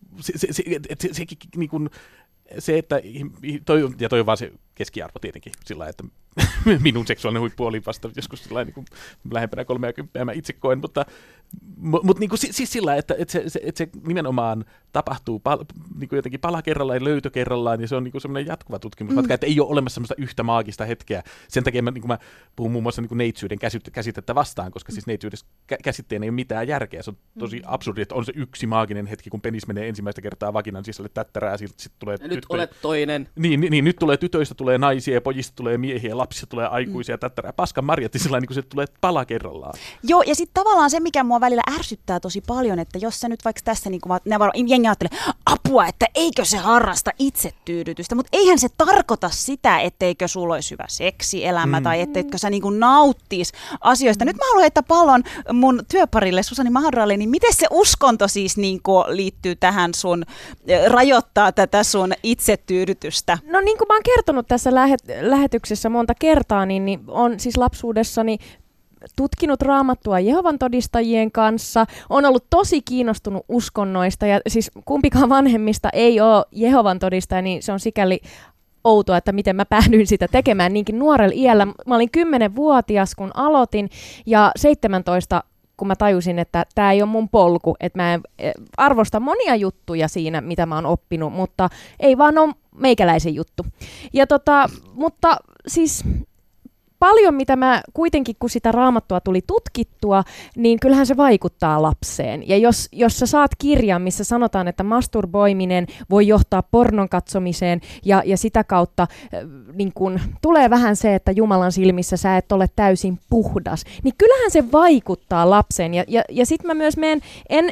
se, että toi on vaan se keskiarvo tietenkin sillä, että minun seksuaalinen huippu oli vasta joskus niin lähempänä 30, mä itse koen, mutta Mutta niinku, siis sillä, että se nimenomaan tapahtuu niinku jotenkin pala kerrallaan ja löytö kerrallaan, ja se on niinku semmoinen jatkuva tutkimus, vaikka että ei ole olemassa semmoista yhtä maagista hetkeä. Sen takia mä puhun muun muassa niinku neitsyyden käsitettä vastaan, koska siis neitsyydessä käsitteen ei ole mitään järkeä. Se on tosi absurdi, että on se yksi maaginen hetki, kun penis menee ensimmäistä kertaa vaginan sisälle tättärää, ja sitten tulee ja nyt olet toinen. Niin, nyt tulee tytöistä tulee naisia, ja pojista tulee miehiä, ja lapsista tulee aikuisia, tättärää. Paskan marjatti sillä niin kuin se tulee pala kerrallaan. Joo, ja sitten tavallaan se, mikä mua välillä ärsyttää tosi paljon, että jos sä nyt vaikka tässä, niin kuin jengi ajattelee, apua, että eikö se harrasta itsetyydytystä, mutta eihän se tarkoita sitä, etteikö sulla olisi hyvä seksielämä tai etteikö sä niin kuin nauttis asioista. Nyt mä haluan heittää pallon mun työparille Susani Mahduralle, niin miten se uskonto siis niin kuin liittyy tähän sun, rajoittaa tätä sun itsetyydytystä? No niin kuin mä oon kertonut tässä lähetyksessä monta kertaa, niin on siis lapsuudessani tutkinut Raamattua Jehovan todistajien kanssa, on ollut tosi kiinnostunut uskonnoista ja siis kumpikaan vanhemmista ei ole Jehovan todistaja, niin se on sikäli outoa, että miten mä päädyin sitä tekemään niinkin nuorella iällä. Mä olin 10-vuotias, kun aloitin ja 17, kun mä tajusin, että tämä ei ole mun polku, että mä arvostan monia juttuja siinä, mitä mä oon oppinut, mutta ei vaan ole meikäläisen juttu. Ja mutta siis paljon, mitä mä kuitenkin, kun sitä Raamattua tuli tutkittua, niin kyllähän se vaikuttaa lapseen. Ja jos sä saat kirjan, missä sanotaan, että masturboiminen voi johtaa pornon katsomiseen ja sitä kautta niin kun tulee vähän se, että Jumalan silmissä sä et ole täysin puhdas, niin kyllähän se vaikuttaa lapseen. Ja sit mä myös menen,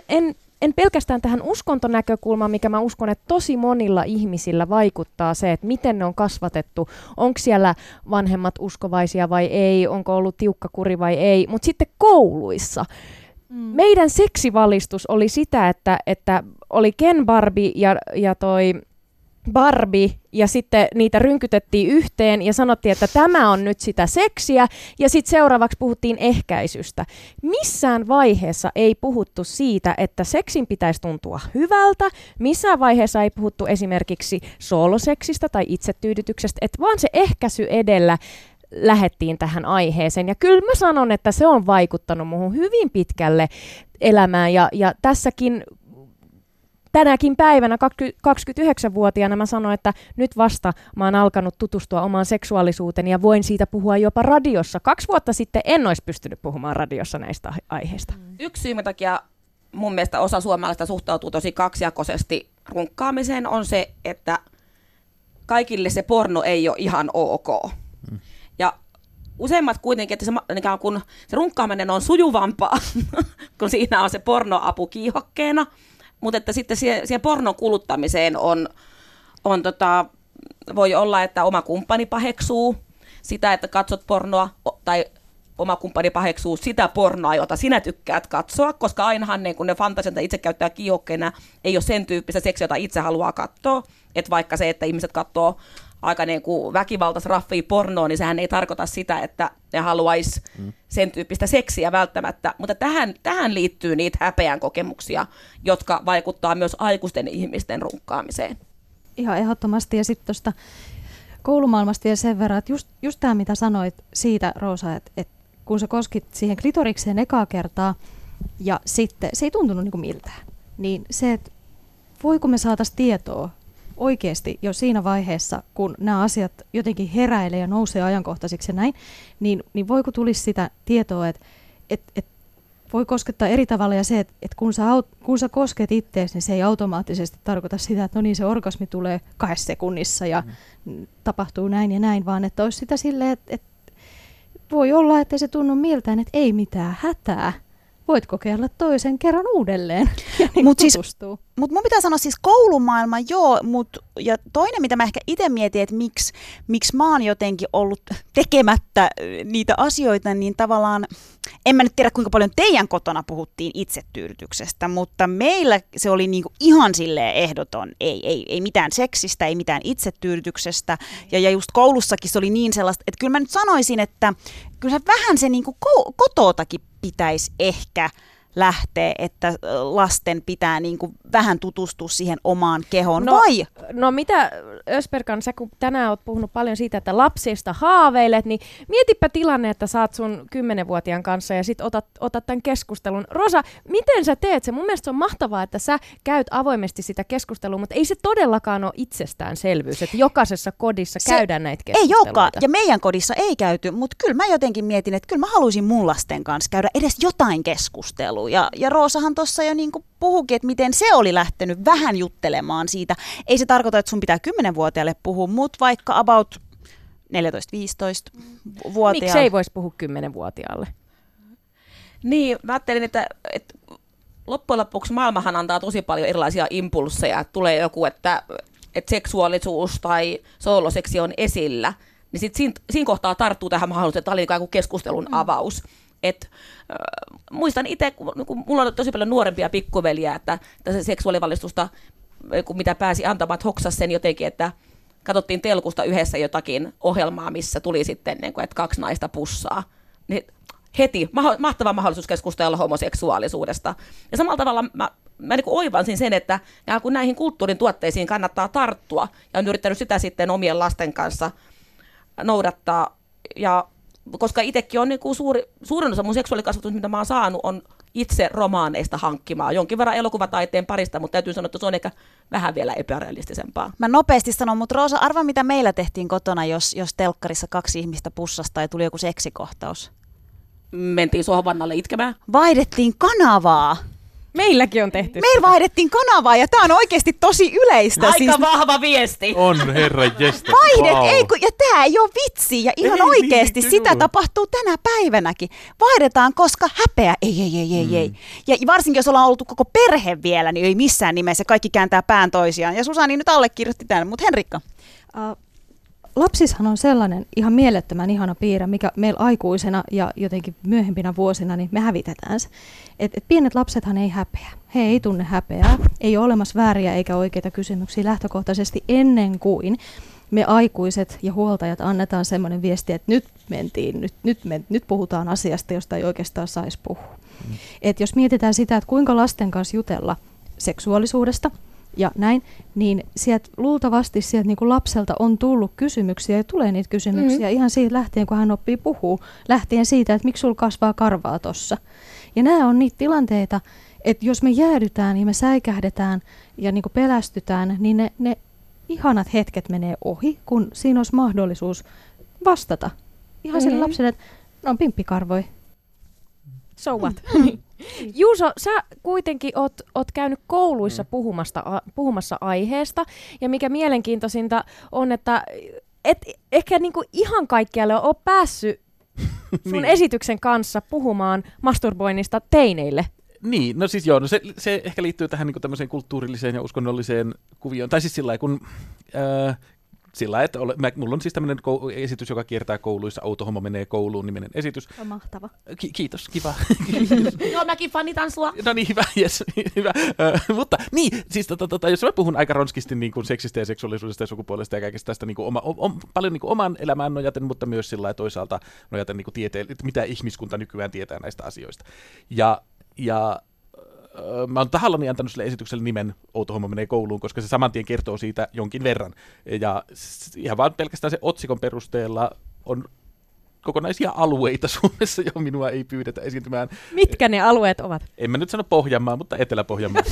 en pelkästään tähän uskontonäkökulmaan, mikä mä uskon, että tosi monilla ihmisillä vaikuttaa se, että miten ne on kasvatettu, onko siellä vanhemmat uskovaisia vai ei, onko ollut tiukka kuri vai ei, mutta sitten kouluissa. Meidän seksivalistus oli sitä, että oli Ken Barbie ja toi Barbie, ja sitten niitä rynkytettiin yhteen ja sanottiin, että tämä on nyt sitä seksiä, ja sitten seuraavaksi puhuttiin ehkäisystä. Missään vaiheessa ei puhuttu siitä, että seksin pitäisi tuntua hyvältä, missään vaiheessa ei puhuttu esimerkiksi sooloseksistä tai itsetyydytyksestä, että vaan se ehkäisy edellä lähettiin tähän aiheeseen. Ja kyllä mä sanon, että se on vaikuttanut muuhun hyvin pitkälle elämään, ja tässäkin tänäkin päivänä 29-vuotiaana mä sanoin, että nyt vasta mä oon alkanut tutustua omaan seksuaalisuuteen ja voin siitä puhua jopa radiossa. 2 vuotta sitten en olisi pystynyt puhumaan radiossa näistä aiheista. Yksi syy, minkä takia mun mielestä osa suomalaista suhtautuu tosi kaksijakoisesti runkkaamiseen, on se, että kaikille se porno ei ole ihan ok. Ja useimmat kuitenkin, että kun se runkkaaminen on sujuvampaa, kun siinä on se pornoapu kiihokkeena, mutta että sitten siihen pornon kuluttamiseen voi olla, että oma kumppani paheksuu sitä, että katsot pornoa, tai oma kumppani paheksuu sitä pornoa, jota sinä tykkäät katsoa, koska ainahan kun ne fantasiat itse käyttää kiihokkeena, ei ole sen tyyppistä seksiä, jota itse haluaa katsoa. Että vaikka se, että ihmiset katsoo aika väkivaltaista raffia pornoa, niin sehän ei tarkoita sitä, että ne haluaisi sen tyyppistä seksiä välttämättä. Mutta tähän liittyy niitä häpeän kokemuksia, jotka vaikuttaa myös aikuisten ihmisten runkkaamiseen. Ihan ehdottomasti. Ja sitten tuosta koulumaailmasta vielä sen verran, että just tämä, mitä sanoit siitä, Roosa, että kun sä koskit siihen klitorikseen ekaa kertaa ja sitten se ei tuntunut niin kuin miltään, niin se, että voiko me saataisiin tietoa oikeasti jo siinä vaiheessa, kun nämä asiat jotenkin heräilee ja nousee ajankohtaisiksi ja näin, niin voiko tulisi sitä tietoa, että voi koskettaa eri tavalla ja se, että kun sä kosket ittees, niin se ei automaattisesti tarkoita sitä, että no niin, se orgasmi tulee 2 sekunnissa ja tapahtuu näin ja näin, vaan että olisi sitä silleen, että voi olla, että se tunnu miltään, että ei mitään hätää. Voit kokeilla toisen kerran uudelleen ja tutustuu. Mutta mun pitää sanoa siis koulumaailma, joo, ja toinen, mitä mä ehkä itse mietin, että miksi mä oon jotenkin ollut tekemättä niitä asioita, niin tavallaan, en mä nyt tiedä kuinka paljon teidän kotona puhuttiin itsetyydytyksestä, mutta meillä se oli niinku ihan silleen ehdoton, ei mitään seksistä, ei mitään itsetyydytyksestä, ja just koulussakin se oli niin sellaista, että kyllä mä nyt sanoisin, että kyllä vähän se niinku kototakin pitäisi ehkä lähtee, että lasten pitää niin kuin vähän tutustua siihen omaan kehoon, vai? No mitä, Ösperkan, sä kun tänään oot puhunut paljon siitä, että lapsista haaveilet, niin mietipä tilanne, että sä oot sun 10-vuotiaan kanssa ja sit otat tämän keskustelun. Rosa, miten sä teet se? Mun mielestä se on mahtavaa, että sä käyt avoimesti sitä keskustelua, mutta ei se todellakaan ole itsestäänselvyys, että jokaisessa kodissa käydään näitä keskusteluita. Ei olekaan, ja meidän kodissa ei käyty, mutta kyllä mä jotenkin mietin, että kyllä mä haluaisin mun lasten kanssa käydä edes jotain keskustelua. Ja Roosahan tuossa jo niin kuin puhukin, että miten se oli lähtenyt vähän juttelemaan siitä. Ei se tarkoita, että sun pitää 10-vuotiaalle puhua, mutta vaikka about 14-15-vuotiaalle. Miksi ei voisi puhua 10-vuotiaalle? Niin, mä ajattelin, että loppujen lopuksi maailmahan antaa tosi paljon erilaisia impulsseja. Tulee joku, että seksuaalisuus tai sooloseksi on esillä, niin sitten siinä kohtaa tarttuu tähän mahdollisuuteen, että tämä oli ikään kuin keskustelun avaus. Muistan itse, kun mulla on tosi paljon nuorempia pikkuveliä, että se seksuaalivalistusta, kun mitä pääsi antamaan, että hoksasi sen jotenkin, että katsottiin telkusta yhdessä jotakin ohjelmaa, missä tuli sitten, että 2 naista pussaa. Niin heti mahtava mahdollisuus keskustella homoseksuaalisuudesta. Ja samalla tavalla mä niin kuin oivansin sen, että kun näihin kulttuurin tuotteisiin kannattaa tarttua, ja olen yrittänyt sitä sitten omien lasten kanssa noudattaa, ja koska itsekin on niin kuin suurin osa mun seksuaalikasvatus, mitä mä oon saanut, on itse romaaneista hankkimaan. Jonkin verran elokuvataiteen parista, mutta täytyy sanoa, että se on ehkä vähän vielä epärealistisempaa. Mä nopeasti sanon, mutta Roosa, arva mitä meillä tehtiin kotona, jos telkkarissa 2 ihmistä pussasta ja tuli joku seksikohtaus? Mentiin sohvan alle itkemään. Vaihdettiin kanavaa. Meilläkin on tehty. Meillä vaihdettiin kanavaa ja tää on oikeasti tosi yleistä. Aika vahva viesti. On, herra jesta. Ja tää ei ole vitsi ja ihan oikeasti sitä tapahtuu tänä päivänäkin. Vaihdetaan, koska häpeä. Ei. Ja varsinkin jos ollaan oltu koko perhe vielä, niin ei missään nimessä. Kaikki kääntää pään toisiaan. Ja Susani nyt allekirjoitti tämän, mutta Henrikka. Lapsishan on sellainen ihan mielettömän ihana piirre, mikä meillä aikuisena ja jotenkin myöhempinä vuosina, niin me hävitetään se. Et pienet lapsethan ei häpeä. He ei tunne häpeää. Ei ole olemassa vääriä eikä oikeita kysymyksiä lähtökohtaisesti ennen kuin me aikuiset ja huoltajat annetaan semmoinen viesti, että nyt puhutaan asiasta, josta ei oikeastaan saisi puhua. Et jos mietitään sitä, että kuinka lasten kanssa jutella seksuaalisuudesta, ja näin, niin luultavasti sieltä niin kuin lapselta on tullut kysymyksiä ja tulee niitä kysymyksiä ihan siitä lähtien, kun hän oppii puhua, lähtien siitä, että miksi sulla kasvaa karvaa tossa. Ja nämä on niitä tilanteita, että jos me jäädytään ja me säikähdetään ja niin kuin pelästytään, niin ne ihanat hetket menee ohi, kun siinä olisi mahdollisuus vastata ihan sille lapselle, että on pimppikarvoi. So what? Juuso, sä kuitenkin oot käynyt kouluissa puhumassa aiheesta, ja mikä mielenkiintoisinta on, että et ehkä niinku ihan kaikkialle ole päässyt sun esityksen kanssa puhumaan masturboinnista teineille. Niin, no siis joo, no se ehkä liittyy tähän niin kuin tämmöiseen kulttuurilliseen ja uskonnolliseen kuvioon, tai siis sillä lailla, kun sillä että mulla on siis tämmöinen esitys, joka kiertää kouluissa, Autohomo menee kouluun niminen esitys. On mahtava. Kiitos, kiva. Joo, mäkin fanitan sua. No niin, hyvä, yes, hyvä. Mutta niin, siis jos mä puhun aika ronskisti niin kuin seksistä ja seksuaalisuudesta ja sukupuolesta ja kaikesta tästä niin kuin paljon niin kuin oman elämään nojaten, mutta myös sillä lailla toisaalta nojaten niin kuin mitä ihmiskunta nykyään tietää näistä asioista. Ja mä oon tahallani antanut sille esitykselle nimen Outo Homo menee kouluun, koska se saman tien kertoo siitä jonkin verran. Ja ihan vaan pelkästään se otsikon perusteella on kokonaisia alueita Suomessa, johon minua ei pyydetä esiintymään. Mitkä ne alueet ovat? En mä nyt sano Pohjanmaa, mutta Etelä-Pohjanmaa.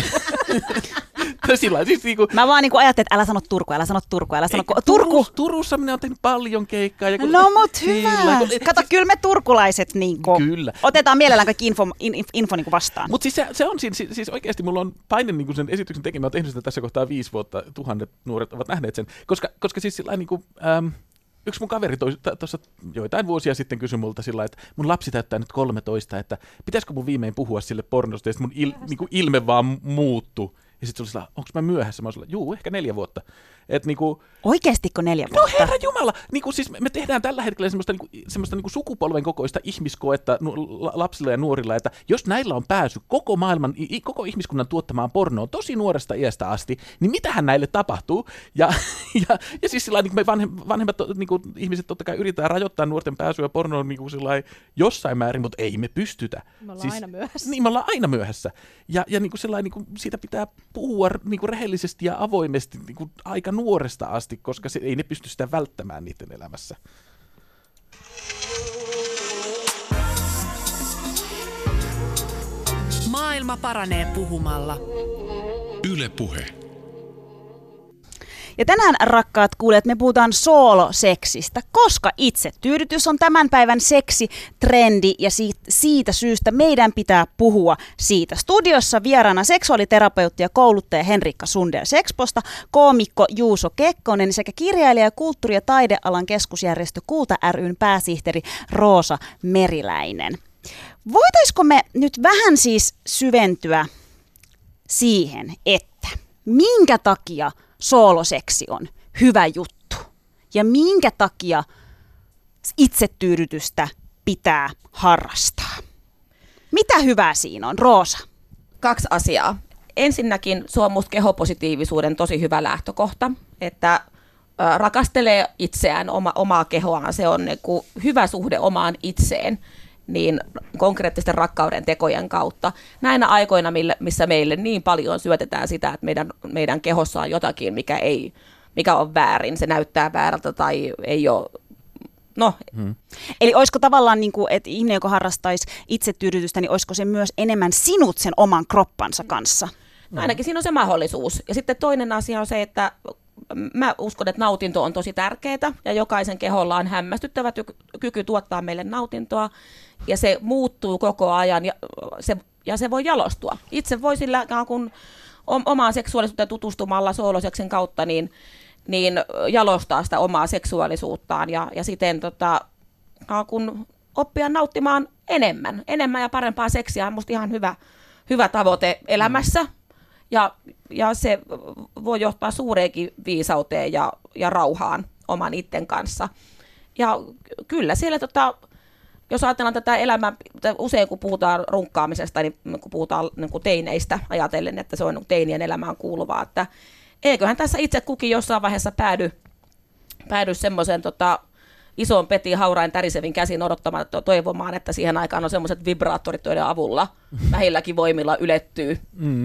Siis niinku, mä vaan niinku ajattelin, että älä sano Turku. Turussa minä olen tehnyt paljon keikkaa. Ja no mut hyvä. Kato, kyllä me turkulaiset niinku, kyllä. Otetaan mielellään kaikki info niinku vastaan. Mutta siis se on siis oikeasti mulla on paine niinku sen esityksen tekemään. Mä oon tehnyt sitä tässä kohtaa 5 vuotta, 1000 nuoret ovat nähneet sen. Koska siis sillä niinku, yksi mun kaveri tuossa joitain vuosia sitten kysyi multa sillä että mun lapsi täyttää nyt 13, että pitäisikö mun viimein puhua sille pornosta, ja sitten mun niinku ilme vaan muuttui. Ja sitten se oli sillä, onko mä myöhässä? Mä olin sillä, juu, ehkä 4 vuotta. Että niinku, Oikeastiko 4 vuotta? no herra jumala, niinku siis me tehdään tällä hetkellä semmoista niinku sukupolven kokoista ihmiskoetta lapsilla ja nuorilla, että jos näillä on pääsy koko ihmiskunnan tuottamaan pornoon tosi nuoresta iästä asti, niin mitähän näille tapahtuu? Ja siis sillä niin me vanhemmat niinku, ihmiset totta kai yritetään rajoittaa nuorten pääsyä pornoon niinku, jossain määrin, mutta ei me pystytä. Me ollaan siis, aina myöhässä. Niin, me ollaan aina myöhässä. Ja niinku, niinku, siitä pitää puhua niinku, rehellisesti ja avoimesti niinku, aika nuoresta asti, koska ei ne pysty sitä välttämään niiden elämässä. Maailma paranee puhumalla. Yle Puhe. Ja tänään, rakkaat kuulijat, me puhutaan sooloseksistä, koska itsetyydytys on tämän päivän seksitrendi ja siitä syystä meidän pitää puhua siitä. Studiossa vieraana seksuaaliterapeutti ja kouluttaja Henrikka Sundell Sexposta, koomikko Juuso Kekkonen sekä kirjailija ja kulttuuri- ja taidealan keskusjärjestö Kulta ry:n pääsihteeri Roosa Meriläinen. Voitaisiko me nyt vähän siis syventyä siihen, että minkä takia sooloseksi on hyvä juttu ja minkä takia itsetyydytystä pitää harrastaa? Mitä hyvää siinä on, Roosa? 2 asiaa. Ensinnäkin se on musta kehopositiivisuuden tosi hyvä lähtökohta, että rakastelee itseään, omaa kehoaan. Se on niinku hyvä suhde omaan itseen niin konkreettisten rakkauden tekojen kautta. Näinä aikoina, missä meille niin paljon syötetään sitä, että meidän kehossa on jotakin, mikä on väärin, se näyttää väärältä tai ei ole. No. Eli olisiko tavallaan, niin kuin, että ihminen, joka harrastaisi itsetyydytystä, niin olisiko se myös enemmän sinut sen oman kroppansa kanssa? No ainakin siinä on se mahdollisuus. Ja sitten toinen asia on se, että mä uskon, että nautinto on tosi tärkeää ja jokaisen keholla on hämmästyttävä kyky tuottaa meille nautintoa ja se muuttuu koko ajan ja se voi jalostua. Itse voi sillä kun omaan seksuaalisuuteen tutustumalla sooloseksin kautta niin jalostaa sitä omaa seksuaalisuuttaan ja siten kun oppia nauttimaan enemmän ja parempaa seksiä on musta ihan hyvä tavoite elämässä. Ja se voi johtaa suureenkin viisauteen ja rauhaan oman itten kanssa. Ja kyllä siellä, jos ajatellaan tätä elämää, usein kun puhutaan runkkaamisesta, niin kun puhutaan niin kuin teineistä, ajatellen, että se on teinien elämään kuuluvaa, että eiköhän tässä itse kukin jossain vaiheessa päädy semmoisen ison petin haurain tärisevin käsin odottamaan, toivomaan, että siihen aikaan on semmoiset vibraattorit, joiden avulla vähilläkin voimilla ylettyy.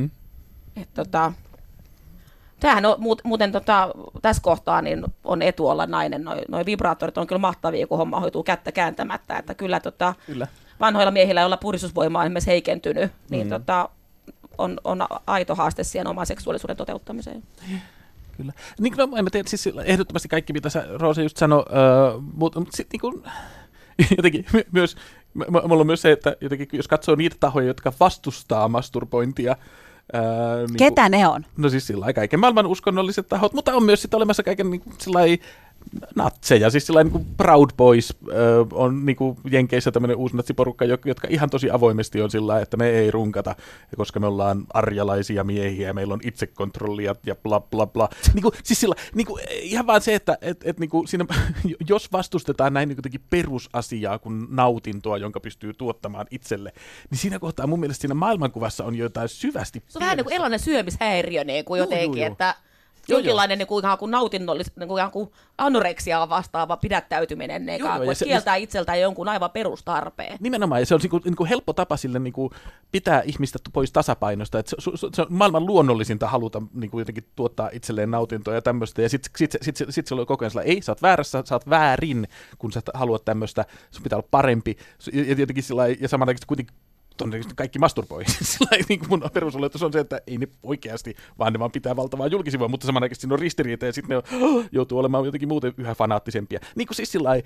Tämähän on muuten tässä kohtaa niin on etu olla nainen. Noi vibraattorit on kyllä mahtavia, kun homma hoituu kättä kääntämättä. Että kyllä, vanhoilla miehillä, joilla puristusvoima on esimerkiksi heikentynyt, niin on aito haaste siihen oman seksuaalisuuden toteuttamiseen. Kyllä. Niin, no, en mä tiedä, siis ehdottomasti kaikki, mitä sä, Roosa, just sanoi, mutta sitten niin jotenkin myös, mulla on myös se, että jotenkin, jos katsoo niitä tahoja, jotka vastustaa masturbointia, niin ketä ne on? No siis sillä kaiken maailman uskonnolliset tahot, mutta on myös sitten olemassa kaiken niin natseja, siis sillä niin Proud Boys on niin Jenkeissä tämmöinen uusi natsiporukka, jotka ihan tosi avoimesti on sillä, että me ei runkata, koska me ollaan arjalaisia miehiä ja meillä on itsekontrollia ja bla bla bla. Siis sillä, ihan vaan se, että siinä, jos vastustetaan näin jotenkin perusasiaa kuin nautintoa, jonka pystyy tuottamaan itselle, niin siinä kohtaa mun mielestä siinä maailmankuvassa on jotain syvästi. Se on vähän niin kuin eläinen syömishäiriö niin kuin jotenkin, että jonkinlainen niin kuin nautinnollinen, niin kuin anoreksiaa vastaava pidättäytyminen, kun kieltää itseltään jonkun aivan perustarpeen. Nimenomaan, ja se on niin kuin helppo tapa sille niin kuin pitää ihmistä pois tasapainosta. Että se on maailman luonnollisinta haluta niin kuin jotenkin tuottaa itselleen nautintoa ja tämmöistä, ja sit se on koko ajan sillä, ei, sä oot väärässä, sä oot väärin, kun sä haluat tämmöistä, sun pitää olla parempi, ja jotenkin sillä, ja samanaikaisesti kuitenkin kaikki masturboi. Niin mun perusoletus on se, että ei ne oikeasti, vaan ne vaan pitää valtavaa julkisivua, mutta samanaikaisesti siinä on ristiriita ja sitten ne joutuu olemaan jotenkin muuten yhä fanaattisempia. Niin kuin siis sillai,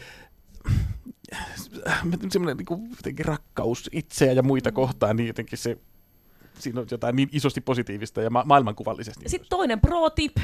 semmoinen niin rakkaus itseä ja muita kohtaan, niin jotenkin se, siinä on jotain niin isosti positiivista ja maailmankuvallisesti. Ja sitten toinen pro-tip.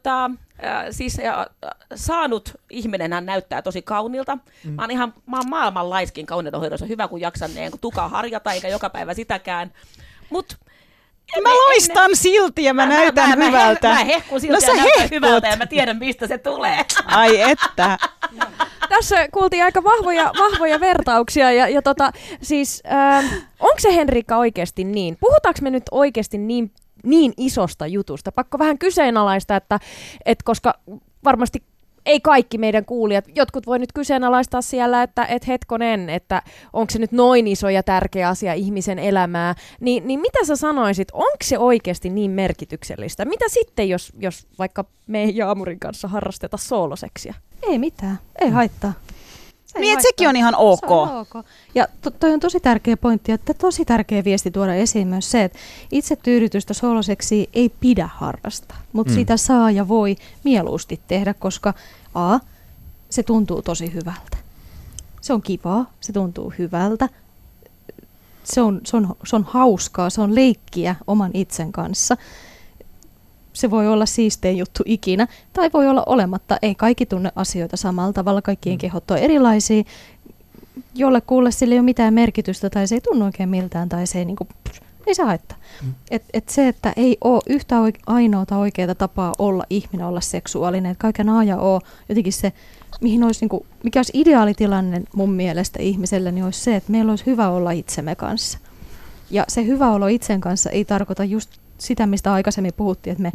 Saanut ihminenhän näyttää tosi kauniilta. Mä oon maailman laiskin kauneudenhoidossa. Hyvä, kun jaksan tukaa harjata, eikä joka päivä sitäkään. Mutta Mä loistan silti ja mä näytän hyvältä. Mä hehkun silti ja näytän hyvältä ja mä tiedän, mistä se tulee. Ai että. Tässä kuultiin aika vahvoja vertauksia siis onko se Henriikka oikeasti niin? Puhutaanko me nyt oikeasti niin isosta jutusta? Pakko vähän kyseenalaista, että koska varmasti ei kaikki meidän kuulijat, jotkut voi nyt kyseenalaistaa siellä, että hetkonen, että onko se nyt noin iso ja tärkeä asia ihmisen elämää, niin mitä sä sanoisit, onko se oikeasti niin merkityksellistä? Mitä sitten, jos vaikka me ei Jaamurin kanssa harrasteta sooloseksiä? Ei mitään, ei haittaa. Niin, että sekin on ihan ok. Se on ok. Ja toi on tosi tärkeä pointti, että tosi tärkeä viesti tuoda esiin myös se, että itsetyydytystä sooloseksiä ei pidä harrastaa, mutta sitä saa ja voi mieluusti tehdä, koska se tuntuu tosi hyvältä. Se on kivaa, se tuntuu hyvältä, se on hauskaa, se on leikkiä oman itsen kanssa. Se voi olla siistein juttu ikinä, tai voi olla olematta. Ei kaikki tunne asioita samalla tavalla, kaikkien kehot on erilaisia. Jollekulle sillä ei ole mitään merkitystä, tai se ei tunnu oikein miltään, tai se ei se haittaa. Et se, että ei ole yhtä ainoata oikeaa tapaa olla ihminen, olla seksuaalinen. Et kaiken A ja O, jotenkin se, mikä olisi ideaalitilanne mun mielestä ihmiselle, niin olisi se, että meillä olisi hyvä olla itsemme kanssa. Ja se hyvä olo itsen kanssa ei tarkoita just sitä, mistä aikaisemmin puhuttiin, että me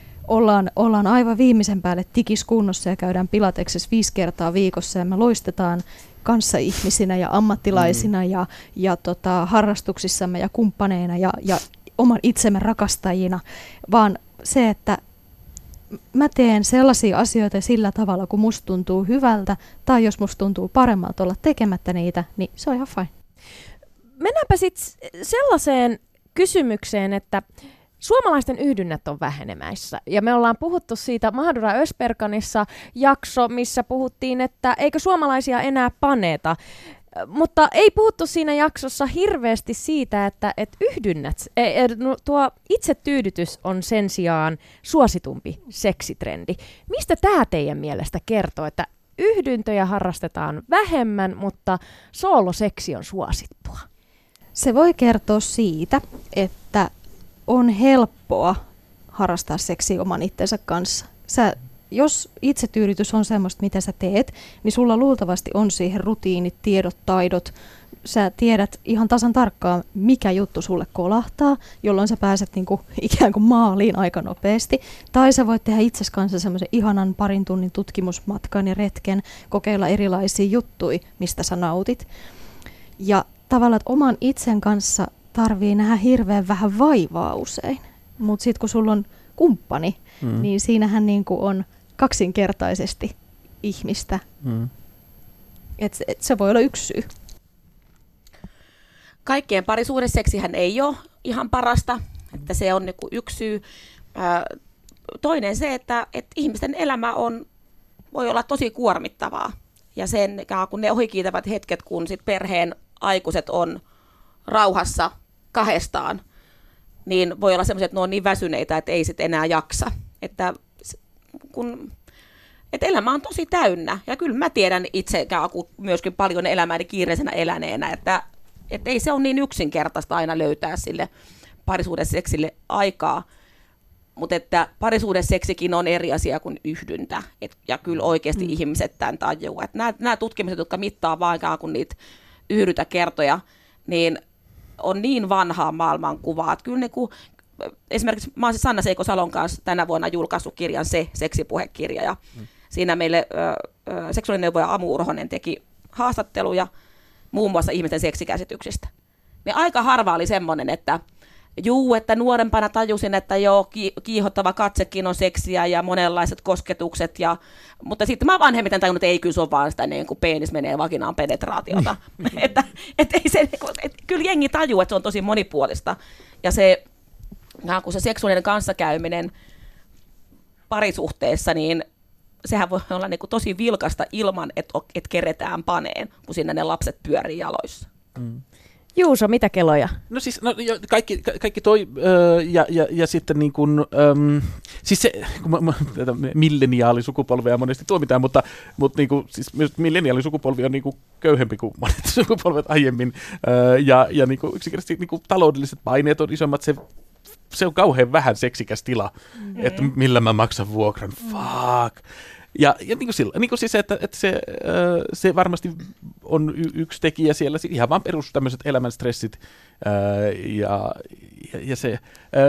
ollaan aivan viimeisen päälle tikiskunnossa ja käydään pilateksessa 5 kertaa viikossa ja me loistetaan kanssaihmisinä ja ammattilaisina ja harrastuksissamme ja kumppaneina ja oman itsemme rakastajina, vaan se, että mä teen sellaisia asioita sillä tavalla, kun musta tuntuu hyvältä tai jos musta tuntuu paremmalta olla tekemättä niitä, niin se on ihan fine. Mennäänpä sitten sellaiseen kysymykseen, että suomalaisten yhdynnät on vähenemässä. Ja me ollaan puhuttu siitä Mahadura Ösperkanissa jakso, missä puhuttiin, että eikö suomalaisia enää paneeta. Mutta ei puhuttu siinä jaksossa hirveästi siitä, että yhdynnät, tuo itsetyydytys on sen sijaan suositumpi seksitrendi. Mistä tämä teidän mielestä kertoo, että yhdyntöjä harrastetaan vähemmän, mutta sooloseksi on suosittua? Se voi kertoa siitä, että on helppoa harrastaa seksiä oman itsensä kanssa. Jos itsetyydytys on semmoista, mitä sä teet, niin sulla luultavasti on siihen rutiinit, tiedot, taidot. Sä tiedät ihan tasan tarkkaan, mikä juttu sulle kolahtaa, jolloin sä pääset ikään kuin maaliin aika nopeasti. Tai sä voit tehdä itses kanssa semmoisen ihanan 2 tunnin tutkimusmatkan ja retken, kokeilla erilaisia juttuja, mistä sä nautit. Ja tavallaan, että oman itsen kanssa tarvii nähdä hirveän vähän vaivaa usein. Mutta sitten kun sulla on kumppani, niin siinähän on kaksinkertaisesti ihmistä. Et se voi olla yksi syy. Kaikkien parisuhdeseksihän ei ole ihan parasta, että se on yksi syy. Toinen se, että ihmisten elämä voi olla tosi kuormittavaa. Ja sen, kun ne ohikiitävät hetket, kun sit perheen aikuiset on rauhassa kahdestaan, niin voi olla sellaiset, että ne on niin väsyneitä, että ei sit enää jaksa. Että elämä on tosi täynnä. Ja kyllä mä tiedän itse myöskin paljon elämääni kiireisenä eläneenä, että ei se ole niin yksinkertaista aina löytää sille parisuhdeseksille aikaa. Mutta että parisuhdeseksikin on eri asia kuin yhdyntä. Ja kyllä oikeasti ihmiset tämän tajuaa. Nämä tutkimukset, jotka mittaa vaan kuin niitä yhdytäkertoja, niin on niin vanhaa maailmankuvaa. Että kyllä esimerkiksi mä olen Sanna Seiko Salon kanssa tänä vuonna julkaissut kirjan Se seksipuhekirja. Ja siinä meille seksuaalineuvoja Amu Urhonen teki haastatteluja muun muassa ihmisten seksikäsityksistä. Niin aika harva oli semmoinen, että nuorempana tajusin, että kiihottava katsekin on seksiä ja monenlaiset kosketukset. Mutta sitten mä vanhemmiten tajunnut, että ei kyllä se ole vaan sitä, niin kuin penis menee vaginaan penetraatiota. Kyllä jengi tajuu, että se on tosi monipuolista. Ja kun se seksuaalinen kanssakäyminen parisuhteessa, niin sehän voi olla tosi vilkasta ilman, että keretään paneen, kun siinä ne lapset pyörii jaloissa. Juuso, mitä keloja? No siis kaikki toi ja sitten niin kuin, siis se, kun tätä milleniaalisukupolvea monesti tuomitaan, mutta niin kuin, siis myös milleniaalisukupolvi on niin kuin köyhempi kuin monet sukupolvet aiemmin ja niin kuin yksinkertaisesti niin kuin taloudelliset paineet on isommat, se se on kauhean vähän seksikäs tila, että millä mä maksan vuokran. Fuck. Ja niin kuin siis se, että se varmasti on yksi tekijä siellä, ihan vaan perus tämmöiset elämänstressit ja se,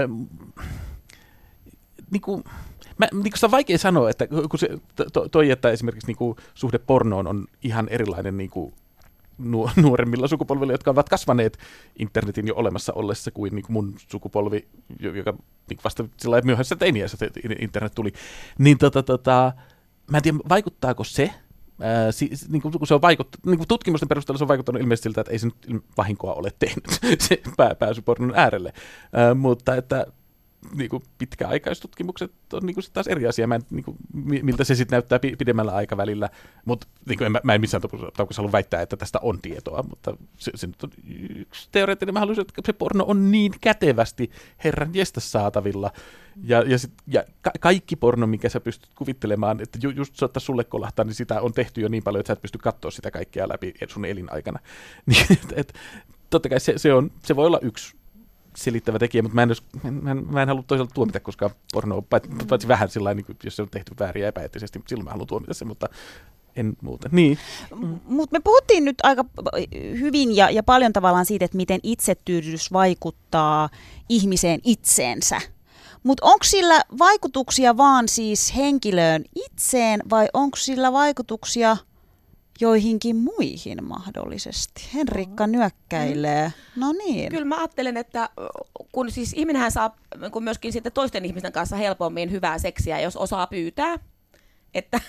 niin kuin se on vaikea sanoa, että kun se että esimerkiksi niin kuin suhde pornoon on ihan erilainen niin kuin nuoremmilla sukupolvilla, jotka ovat kasvaneet internetin jo olemassa ollessa kuin niin kuin mun sukupolvi, joka niin vasta sillä myöhäisessä teiniässä internet tuli, niin mä en tiedä, vaikuttaako se, niin kuin se on niin kuin tutkimusten perusteella se on vaikuttanut ilmeisesti siltä, että ei se nyt vahinkoa ole tehnyt se pääsy pornon äärelle, mutta että niin kuin pitkäaikaistutkimukset on niin kuin taas eri asia, niin kuin, miltä se sitten näyttää pidemmällä aikavälillä, mutta niin mä en missään tapauksessa halua väittää, että tästä on tietoa, mutta se nyt on yksi teoreettinen mahdollisuus, että se porno on niin kätevästi herran jestas saatavilla, ja kaikki porno, minkä sä pystyt kuvittelemaan, että just saattaa sulle kolahtaa, niin sitä on tehty jo niin paljon, että sä et pysty katsoa sitä kaikkea läpi sun elinaikana. Niin, totta kai se voi olla yksi selittävä tekijä, mutta mä en halua toisaalta tuomita, koska porno on paitsi vähän sillain, jos se on tehty väärin ja epäeettisesti, silloin mä haluan tuomita sen, mutta en muuta. Niin. Mutta me puhuttiin nyt aika hyvin ja paljon tavallaan siitä, että miten itsetyydytys vaikuttaa ihmiseen itseensä. Mutta onko sillä vaikutuksia vaan siis henkilöön itseen vai onko sillä vaikutuksia joihinkin muihin mahdollisesti? Henrikka nyökkäilee. No niin. Kyllä mä ajattelen, että kun siis ihminenhän saa myöskin sitten toisten ihmisten kanssa helpommin hyvää seksiä, jos osaa pyytää. Että,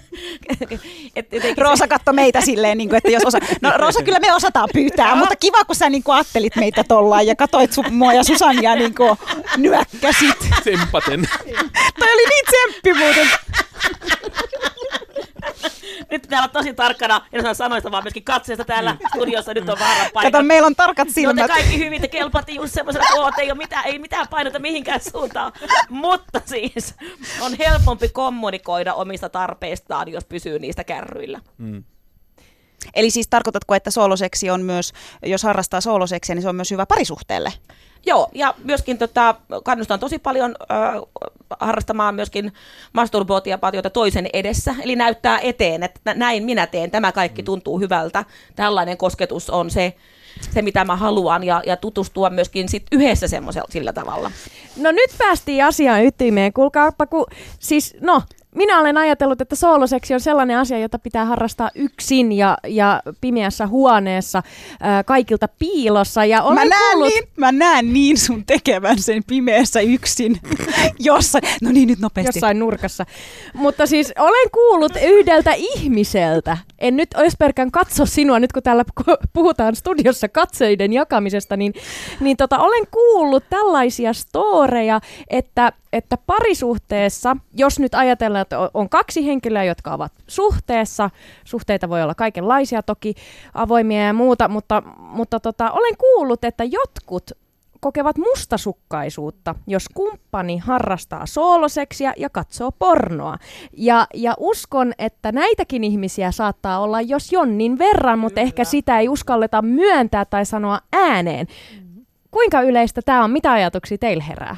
Roosa katsoi meitä silleen, niin kuin, että jos no Roosa, kyllä me osataan pyytää, mutta kiva, kun sä niin kuin ajattelit meitä tollaan ja katsoit mua ja Susania niin kuin nyökkäsit. Sempaten. Toi oli niin tsemppi muuten. Nyt pitää olla tosi tarkkana, en saa sanoista, vaan myöskin katseesta täällä studiossa. Nyt on vaaran paikka. Kato, meillä on tarkat silmät. Te kaikki hyvin, te kelpaatte just semmoisena, että ei mitään painota mihinkään suuntaan. Mutta siis on helpompi kommunikoida omista tarpeistaan, jos pysyy niistä kärryillä. Eli siis tarkoitatko, että sooloseksi on myös, jos harrastaa sooloseksiä, niin se on myös hyvä parisuhteelle? Joo, ja myöskin kannustan tosi paljon harrastamaan myöskin masturbaatiota toisen edessä, eli näyttää eteen, että näin minä teen, tämä kaikki tuntuu hyvältä. Tällainen kosketus on se mitä mä haluan, ja tutustua myöskin sit yhdessä sillä tavalla. No nyt päästiin asiaan ytimeen, kuulkaapa, siis minä olen ajatellut, että sooloseksi on sellainen asia, jota pitää harrastaa yksin ja pimeässä huoneessa kaikilta piilossa. Ja mä näen niin sun tekevän sen pimeässä yksin jossain. No niin, nyt nopeasti. Jossain nurkassa. Mutta siis olen kuullut yhdeltä ihmiseltä, en nyt Ösperkan katso sinua nyt kun täällä puhutaan studiossa katseiden jakamisesta, niin olen kuullut tällaisia storeja, että parisuhteessa, jos nyt ajatellaan, että on kaksi henkilöä, jotka ovat suhteessa, suhteita voi olla kaikenlaisia toki, avoimia ja muuta, mutta olen kuullut, että jotkut kokevat mustasukkaisuutta, jos kumppani harrastaa sooloseksiä ja katsoo pornoa. Ja uskon, että näitäkin ihmisiä saattaa olla jos jonnin verran, mutta ehkä sitä ei uskalleta myöntää tai sanoa ääneen. Kuinka yleistä tämä on? Mitä ajatuksia teillä herää?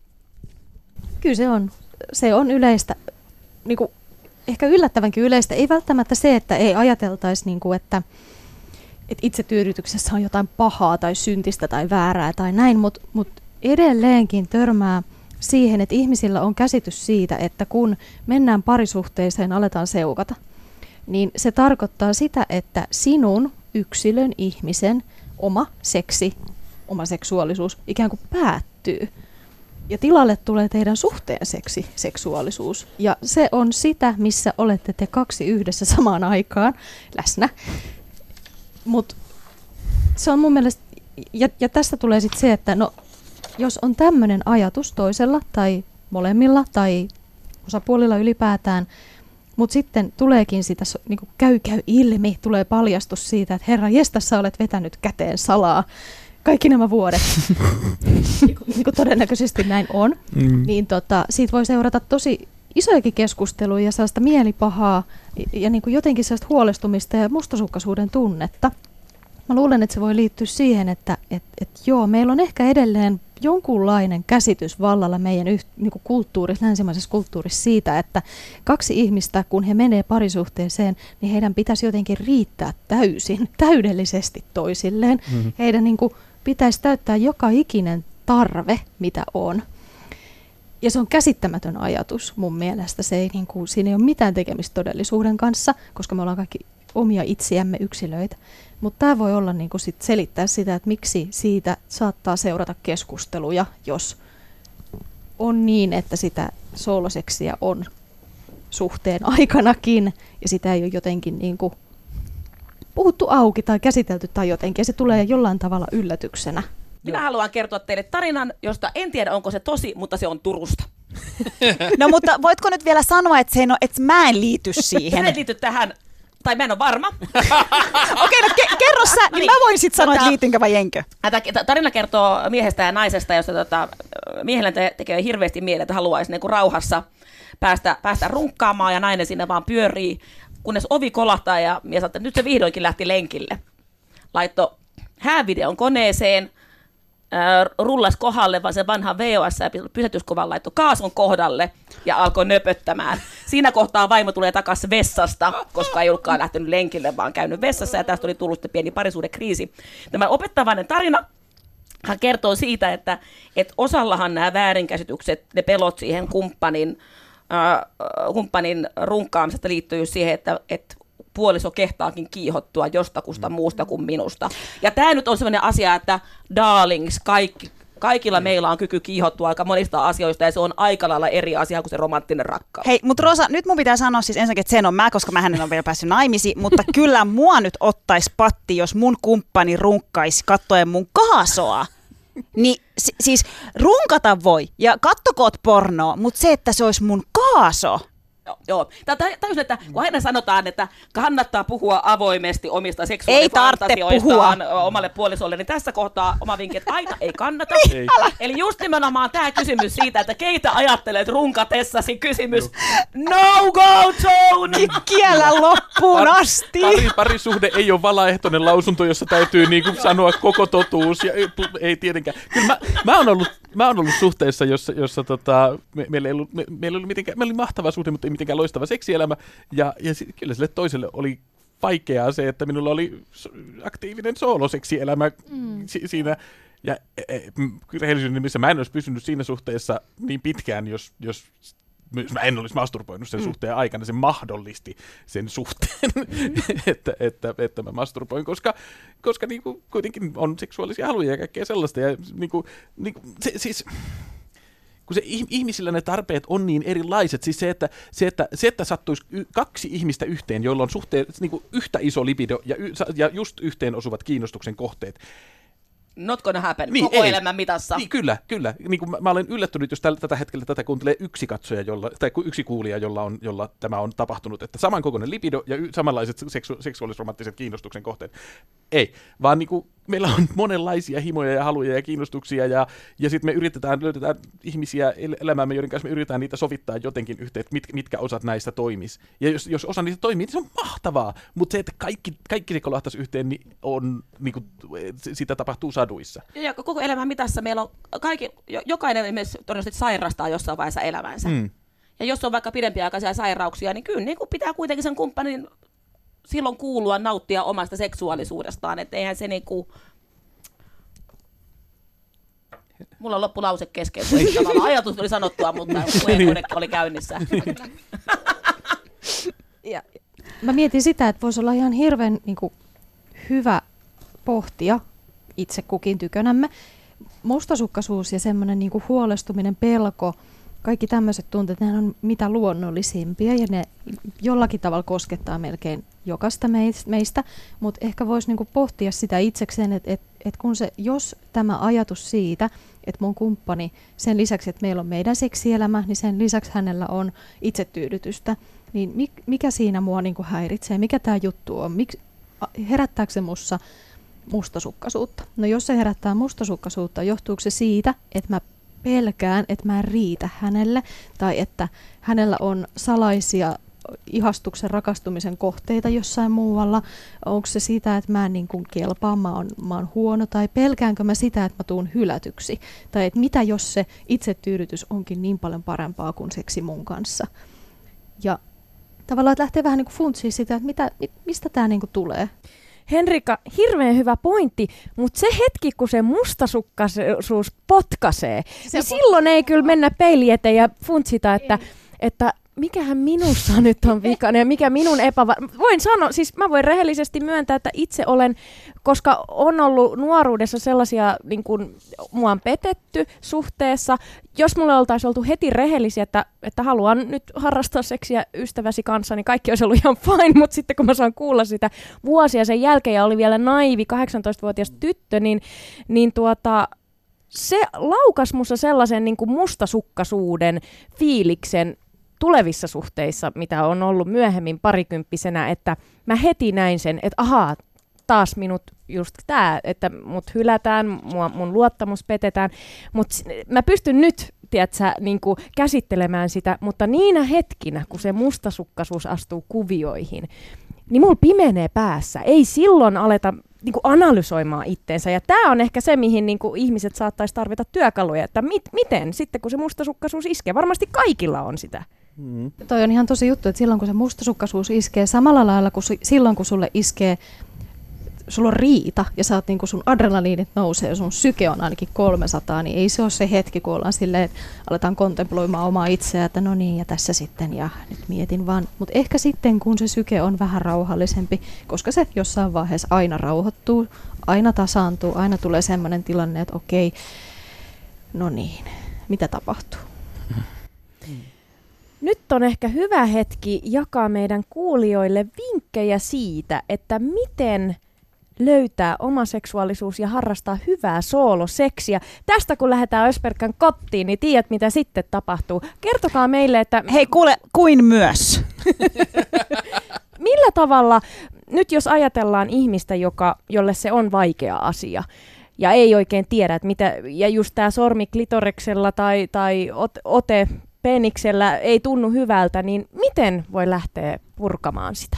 Kyllä se on yleistä, niin kuin, ehkä yllättävänkin yleistä. Ei välttämättä se, että ei ajateltaisi, niin kuin, että itsetyydytyksessä on jotain pahaa tai syntistä tai väärää tai näin, mutta edelleenkin törmää siihen, että ihmisillä on käsitys siitä, että kun mennään parisuhteeseen, aletaan seukata, niin se tarkoittaa sitä, että sinun yksilön ihmisen oma seksi, oma seksuaalisuus ikään kuin päättyy. Ja tilalle tulee teidän suhteen seksuaalisuus. Ja se on sitä, missä olette te kaksi yhdessä samaan aikaan läsnä. Mutta se on mun mielestä, ja tästä tulee sitten se, että jos on tämmöinen ajatus toisella tai molemmilla tai osapuolilla ylipäätään, mutta sitten tuleekin sitä, niin käy ilmi, tulee paljastus siitä, että herra jestas, sä olet vetänyt käteen salaa kaikki nämä vuodet, niin kuin todennäköisesti näin on, niin siitä voi seurata tosi isojakin keskusteluja ja sellaista mielipahaa ja niin kuin jotenkin sellaista huolestumista ja mustasukkaisuuden tunnetta. Mä luulen, että se voi liittyä siihen, että joo, meillä on ehkä edelleen jonkunlainen käsitys vallalla meidän niinku kulttuurissa, länsimaisessa kulttuurissa siitä, että kaksi ihmistä, kun he menee parisuhteeseen, niin heidän pitäisi jotenkin riittää täydellisesti toisilleen. Mm-hmm. Heidän niinku pitäisi täyttää joka ikinen tarve, mitä on. Ja se on käsittämätön ajatus mun mielestä. Siinä ei ole mitään tekemistä todellisuuden kanssa, koska me ollaan kaikki omia itsiämme yksilöitä. Mutta tämä voi olla selittää sitä, että miksi siitä saattaa seurata keskusteluja, jos on niin, että sitä sooloseksiä on suhteen aikanakin ja sitä ei ole jotenkin puhuttu auki tai käsitelty tai jotenkin ja se tulee jollain tavalla yllätyksenä. Minä haluan kertoa teille tarinan, josta en tiedä onko se tosi, mutta se on Turusta. No mutta voitko nyt vielä sanoa, että mä en liity siihen? Sä et liity tähän, tai mä en ole varma. Okei, no kerro sä, niin mä voin sitten sanoa, että liitynkö vai enkö. Tarina kertoo miehestä ja naisesta, jossa miehellä tekee hirveästi mieleen, että haluaisi rauhassa päästä runkkaamaan ja nainen siinä vaan pyörii, kunnes ovi kolahtaa ja mies sanoo, että nyt se vihdoinkin lähti lenkille. Laitto häävideon koneeseen, rullas kohdalle vaan sen vanhan VHS ja pysäytyskuvan laittoi kaasun kohdalle ja alkoi nöpöttämään. Siinä kohtaa vaimo tulee takaisin vessasta, koska ei ollutkaan lähtenyt lenkille, vaan käynyt vessassa ja tästä oli tullut pieni parisuuden kriisi. Tämä opettavainen tarina hän kertoo siitä, että osallahan nämä väärinkäsitykset, ne pelot siihen kumppanin runkkaamisesta liittyy siihen, että puoliso kehtaakin kiihottua jostakusta muusta kuin minusta. Ja tämä nyt on sellainen asia, että darlings, kaikilla meillä on kyky kiihottua aika monista asioista, ja se on aika lailla eri asia kuin se romanttinen rakkaus. Hei, mutta Rosa, nyt mun pitää sanoa siis ensinnäkin, että sen on mä, koska mähän en ole vielä päässyt naimisiin, mutta kyllä mua nyt ottaisi patti, jos mun kumppani runkkaisi katsoen mun kaasoa. Niin siis runkata voi, ja kattokoot pornoa, mutta se, että se olisi mun kaaso. Joo. Täysin, että kun aina sanotaan, että kannattaa puhua avoimesti omista seksuaalifantasioistaan omalle puolisolle, niin tässä kohtaa oma vinkki, että aina ei kannata. Ei. Eli just nimenomaan tämä kysymys siitä, että keitä ajattelet runkatessasi kysymys. No go Tony! Kiellä loppuun asti! Parisuhde ei ole valaehtoinen lausunto, jossa täytyy sanoa koko totuus. Ja ei tietenkään. Kyllä mä oon ollut suhteessa, jossa meillä oli mahtava suhde, mutta ei mitenkään loistava seksielämä. Ja kyllä sille toiselle oli vaikeaa se, että minulla oli aktiivinen sooloseksielämä siinä. Ja rehellisyyden nimissä mä en olisi pysynyt siinä suhteessa niin pitkään, jos mä en olisi masturboinut sen suhteen aikana, se mahdollisti sen suhteen, että mä masturboin, koska kuitenkin on seksuaalisia haluja ja kaikkea sellaista. Ja siis kun se ihmisillä ne tarpeet on niin erilaiset, siis se, että sattuisi kaksi ihmistä yhteen, joilla on suhteen yhtä iso libido ja just yhteen osuvat kiinnostuksen kohteet. Not gonna happen, niin, koko elämän mitassa. Niin, kyllä. Niin kuin mä olen yllättynyt, jos tätä hetkellä tätä kuuntelee yksi katsoja, tai yksi kuulija, jolla tämä on tapahtunut, että samankokoinen libido ja samanlaiset seksuaalis-romanttiset kiinnostuksen kohteet. Ei, vaan meillä on monenlaisia himoja ja haluja ja kiinnostuksia, ja sitten me löydetään ihmisiä elämäämme, joiden kanssa me yritetään niitä sovittaa jotenkin yhteen, että mitkä osat näistä toimis. Ja jos osa niistä toimii, niin se on mahtavaa, mutta se, että kaikki se kolahtaisi yhteen, niin sitä tapahtuu saduissa. Ja koko elämän mitassa meillä on jokainen todennäköisesti sairastaa jossain vaiheessa elämänsä. Ja jos on vaikka pidempiaikaisia sairauksia, niin kyllä pitää kuitenkin sen kumppanin silloin kuulua nauttia omasta seksuaalisuudestaan, että eihän se mulla on loppulause kesken, tavallaan ajatus oli sanottua, mutta puheenjohtaja oli käynnissä. Ja mä mietin sitä, että voisi olla ihan hirveän hyvä pohtia itse kukin tykönämme. Mustasukkaisuus ja semmoinen huolestuminen, pelko, kaikki tämmöiset tunteet, ne on mitä luonnollisimpia ja ne jollakin tavalla koskettaa melkein jokaista meistä, mutta ehkä voisi pohtia sitä itsekseen, että jos tämä ajatus siitä, että mun kumppani sen lisäksi, että meillä on meidän seksielämä, niin sen lisäksi hänellä on itsetyydytystä, niin mikä siinä mua häiritsee, mikä tämä juttu on, herättääkö se mussa mustasukkaisuutta? No jos se herättää mustasukkaisuutta, johtuuko se siitä, että mä pelkään, että mä en riitä hänelle, tai että hänellä on salaisia ihastuksen, rakastumisen kohteita jossain muualla? Onko se sitä, että mä en niin kuin kelpaa, mä oon huono, tai pelkäänkö mä sitä, että mä tuun hylätyksi? Tai että mitä jos se itsetyydytys onkin niin paljon parempaa kuin seksi mun kanssa? Ja tavallaan, että lähtee vähän niin kuin funtsiin sitä, että mistä tämä niin kuin tulee. Henrikka, hirveän hyvä pointti, mutta se hetki, kun se mustasukkaisuus potkaisee, niin silloin ei kyllä mennä peili eteen ja funtsita, että mikähän minussa nyt on vikainen ja mikä minun voin sanoa, siis mä voin rehellisesti myöntää, että itse olen, koska on ollut nuoruudessa sellaisia, niin kuin mua on petetty suhteessa, jos mulle oltaisiin oltu heti rehellisiä, että haluan nyt harrastaa seksiä ystäväsi kanssa, niin kaikki olisi ollut ihan fine, mutta sitten kun mä saan kuulla sitä vuosia sen jälkeen ja oli vielä naivi 18-vuotias tyttö, niin se laukas musta sellaisen niin kuin mustasukkaisuuden fiiliksen tulevissa suhteissa, mitä on ollut myöhemmin parikymppisenä, että mä heti näin sen, että ahaa, taas minut just tää, että mut hylätään, mun luottamus petetään, mutta mä pystyn nyt, tiedätkö, niin kuin käsittelemään sitä, mutta niinä hetkinä, kun se mustasukkaisuus astuu kuvioihin, niin mulla pimenee päässä. Ei silloin aleta niin kuin analysoimaan itteensä. Ja tämä on ehkä se, mihin niin kuin ihmiset saattaisi tarvita työkaluja, että miten sitten, kun se mustasukkaisuus iskee. Varmasti kaikilla on sitä. Toi on ihan tosi juttu, että silloin kun se mustasukkaisuus iskee samalla lailla kuin silloin kun sulle iskee, sulla on riita ja sä oot niin kuin sun adrenaliinit nousee ja sun syke on ainakin 300, niin ei se ole se hetki, kun ollaan silleen, että aletaan kontemploimaan omaa itseä, että no niin ja tässä sitten ja nyt mietin vaan. Mutta ehkä sitten kun se syke on vähän rauhallisempi, koska se jossain vaiheessa aina rauhoittuu, aina tasaantuu, aina tulee semmoinen tilanne, että okei, no niin, mitä tapahtuu? Nyt on ehkä hyvä hetki jakaa meidän kuulijoille vinkkejä siitä, että miten löytää oma seksuaalisuus ja harrastaa hyvää sooloseksiä. Tästä kun lähdetään Ösperkan kotiin, niin tiedät mitä sitten tapahtuu. Kertokaa meille, että... Hei kuule, kuin myös. Millä tavalla, nyt jos ajatellaan ihmistä, jolle se on vaikea asia, ja ei oikein tiedä, että mitä, ja just tämä sormi klitoriksella tai ote peniksellä ei tunnu hyvältä, niin miten voi lähteä purkamaan sitä?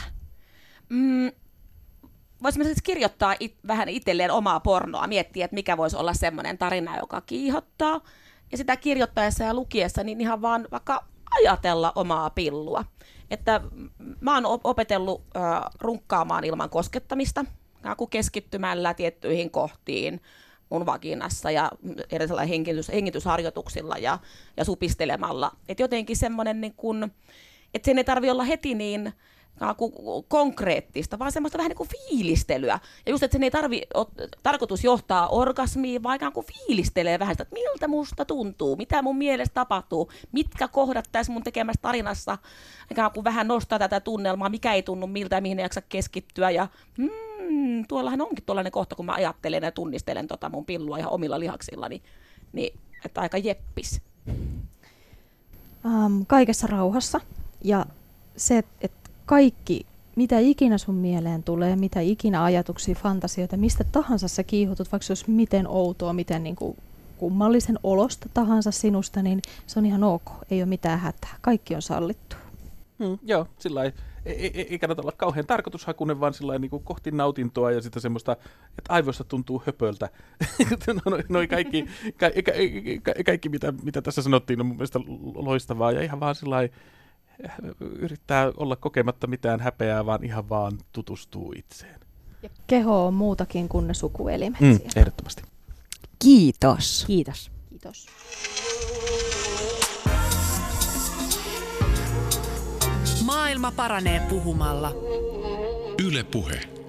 Voisimme siis kirjoittaa vähän itselleen omaa pornoa, miettiä, että mikä voisi olla semmoinen tarina, joka kiihottaa. Ja sitä kirjoittaessa ja lukiessa, niin ihan vaan vaikka ajatella omaa pillua. Että mä oon opetellut runkkaamaan ilman koskettamista, keskittymällä tiettyihin kohtiin mun vaginassa ja erilaisilla hengitysharjoituksilla ja supistelemalla. Että jotenkin semmoinen, niin kun, että sen ei tarvitse olla heti niin konkreettista, vaan semmoista vähän niin kuin fiilistelyä. Ja just, että sen ei tarkoitus johtaa orgasmiin, vaan ikään kuin fiilistelee vähän sitä, että miltä musta tuntuu, mitä mun mielestä tapahtuu, mitkä kohdat tässä mun tekemässä tarinassa ikään kuin vähän nostaa tätä tunnelmaa, mikä ei tunnu miltä ja mihin ei jaksa keskittyä. Ja tuollahan onkin tuollainen kohta, kun mä ajattelen ja tunnistelen mun pillua ihan omilla lihaksillani, niin että aika jeppis. Kaikessa rauhassa ja se, että kaikki, mitä ikinä sun mieleen tulee, mitä ikinä ajatuksia, fantasioita, mistä tahansa sä kiihotut, vaikka se olisi miten outoa, miten niin kuin kummallisen olosta tahansa sinusta, niin se on ihan ok, ei ole mitään hätää, kaikki on sallittu. Joo, sillä ei kannata olla kauhean tarkoitushakuinen, vaan sillä niin kuin kohti nautintoa ja sitä semmoista, että aivoista tuntuu höpöltä. Noi kaikki mitä tässä sanottiin, on mun mielestä loistavaa ja ihan vaan sillä yrittää olla kokematta mitään häpeää, vaan ihan vaan tutustuu itseen. Ja keho on muutakin kuin ne sukuelimet. Ehdottomasti. Kiitos. Kiitos. Kiitos. Maailma paranee puhumalla. Yle Puhe.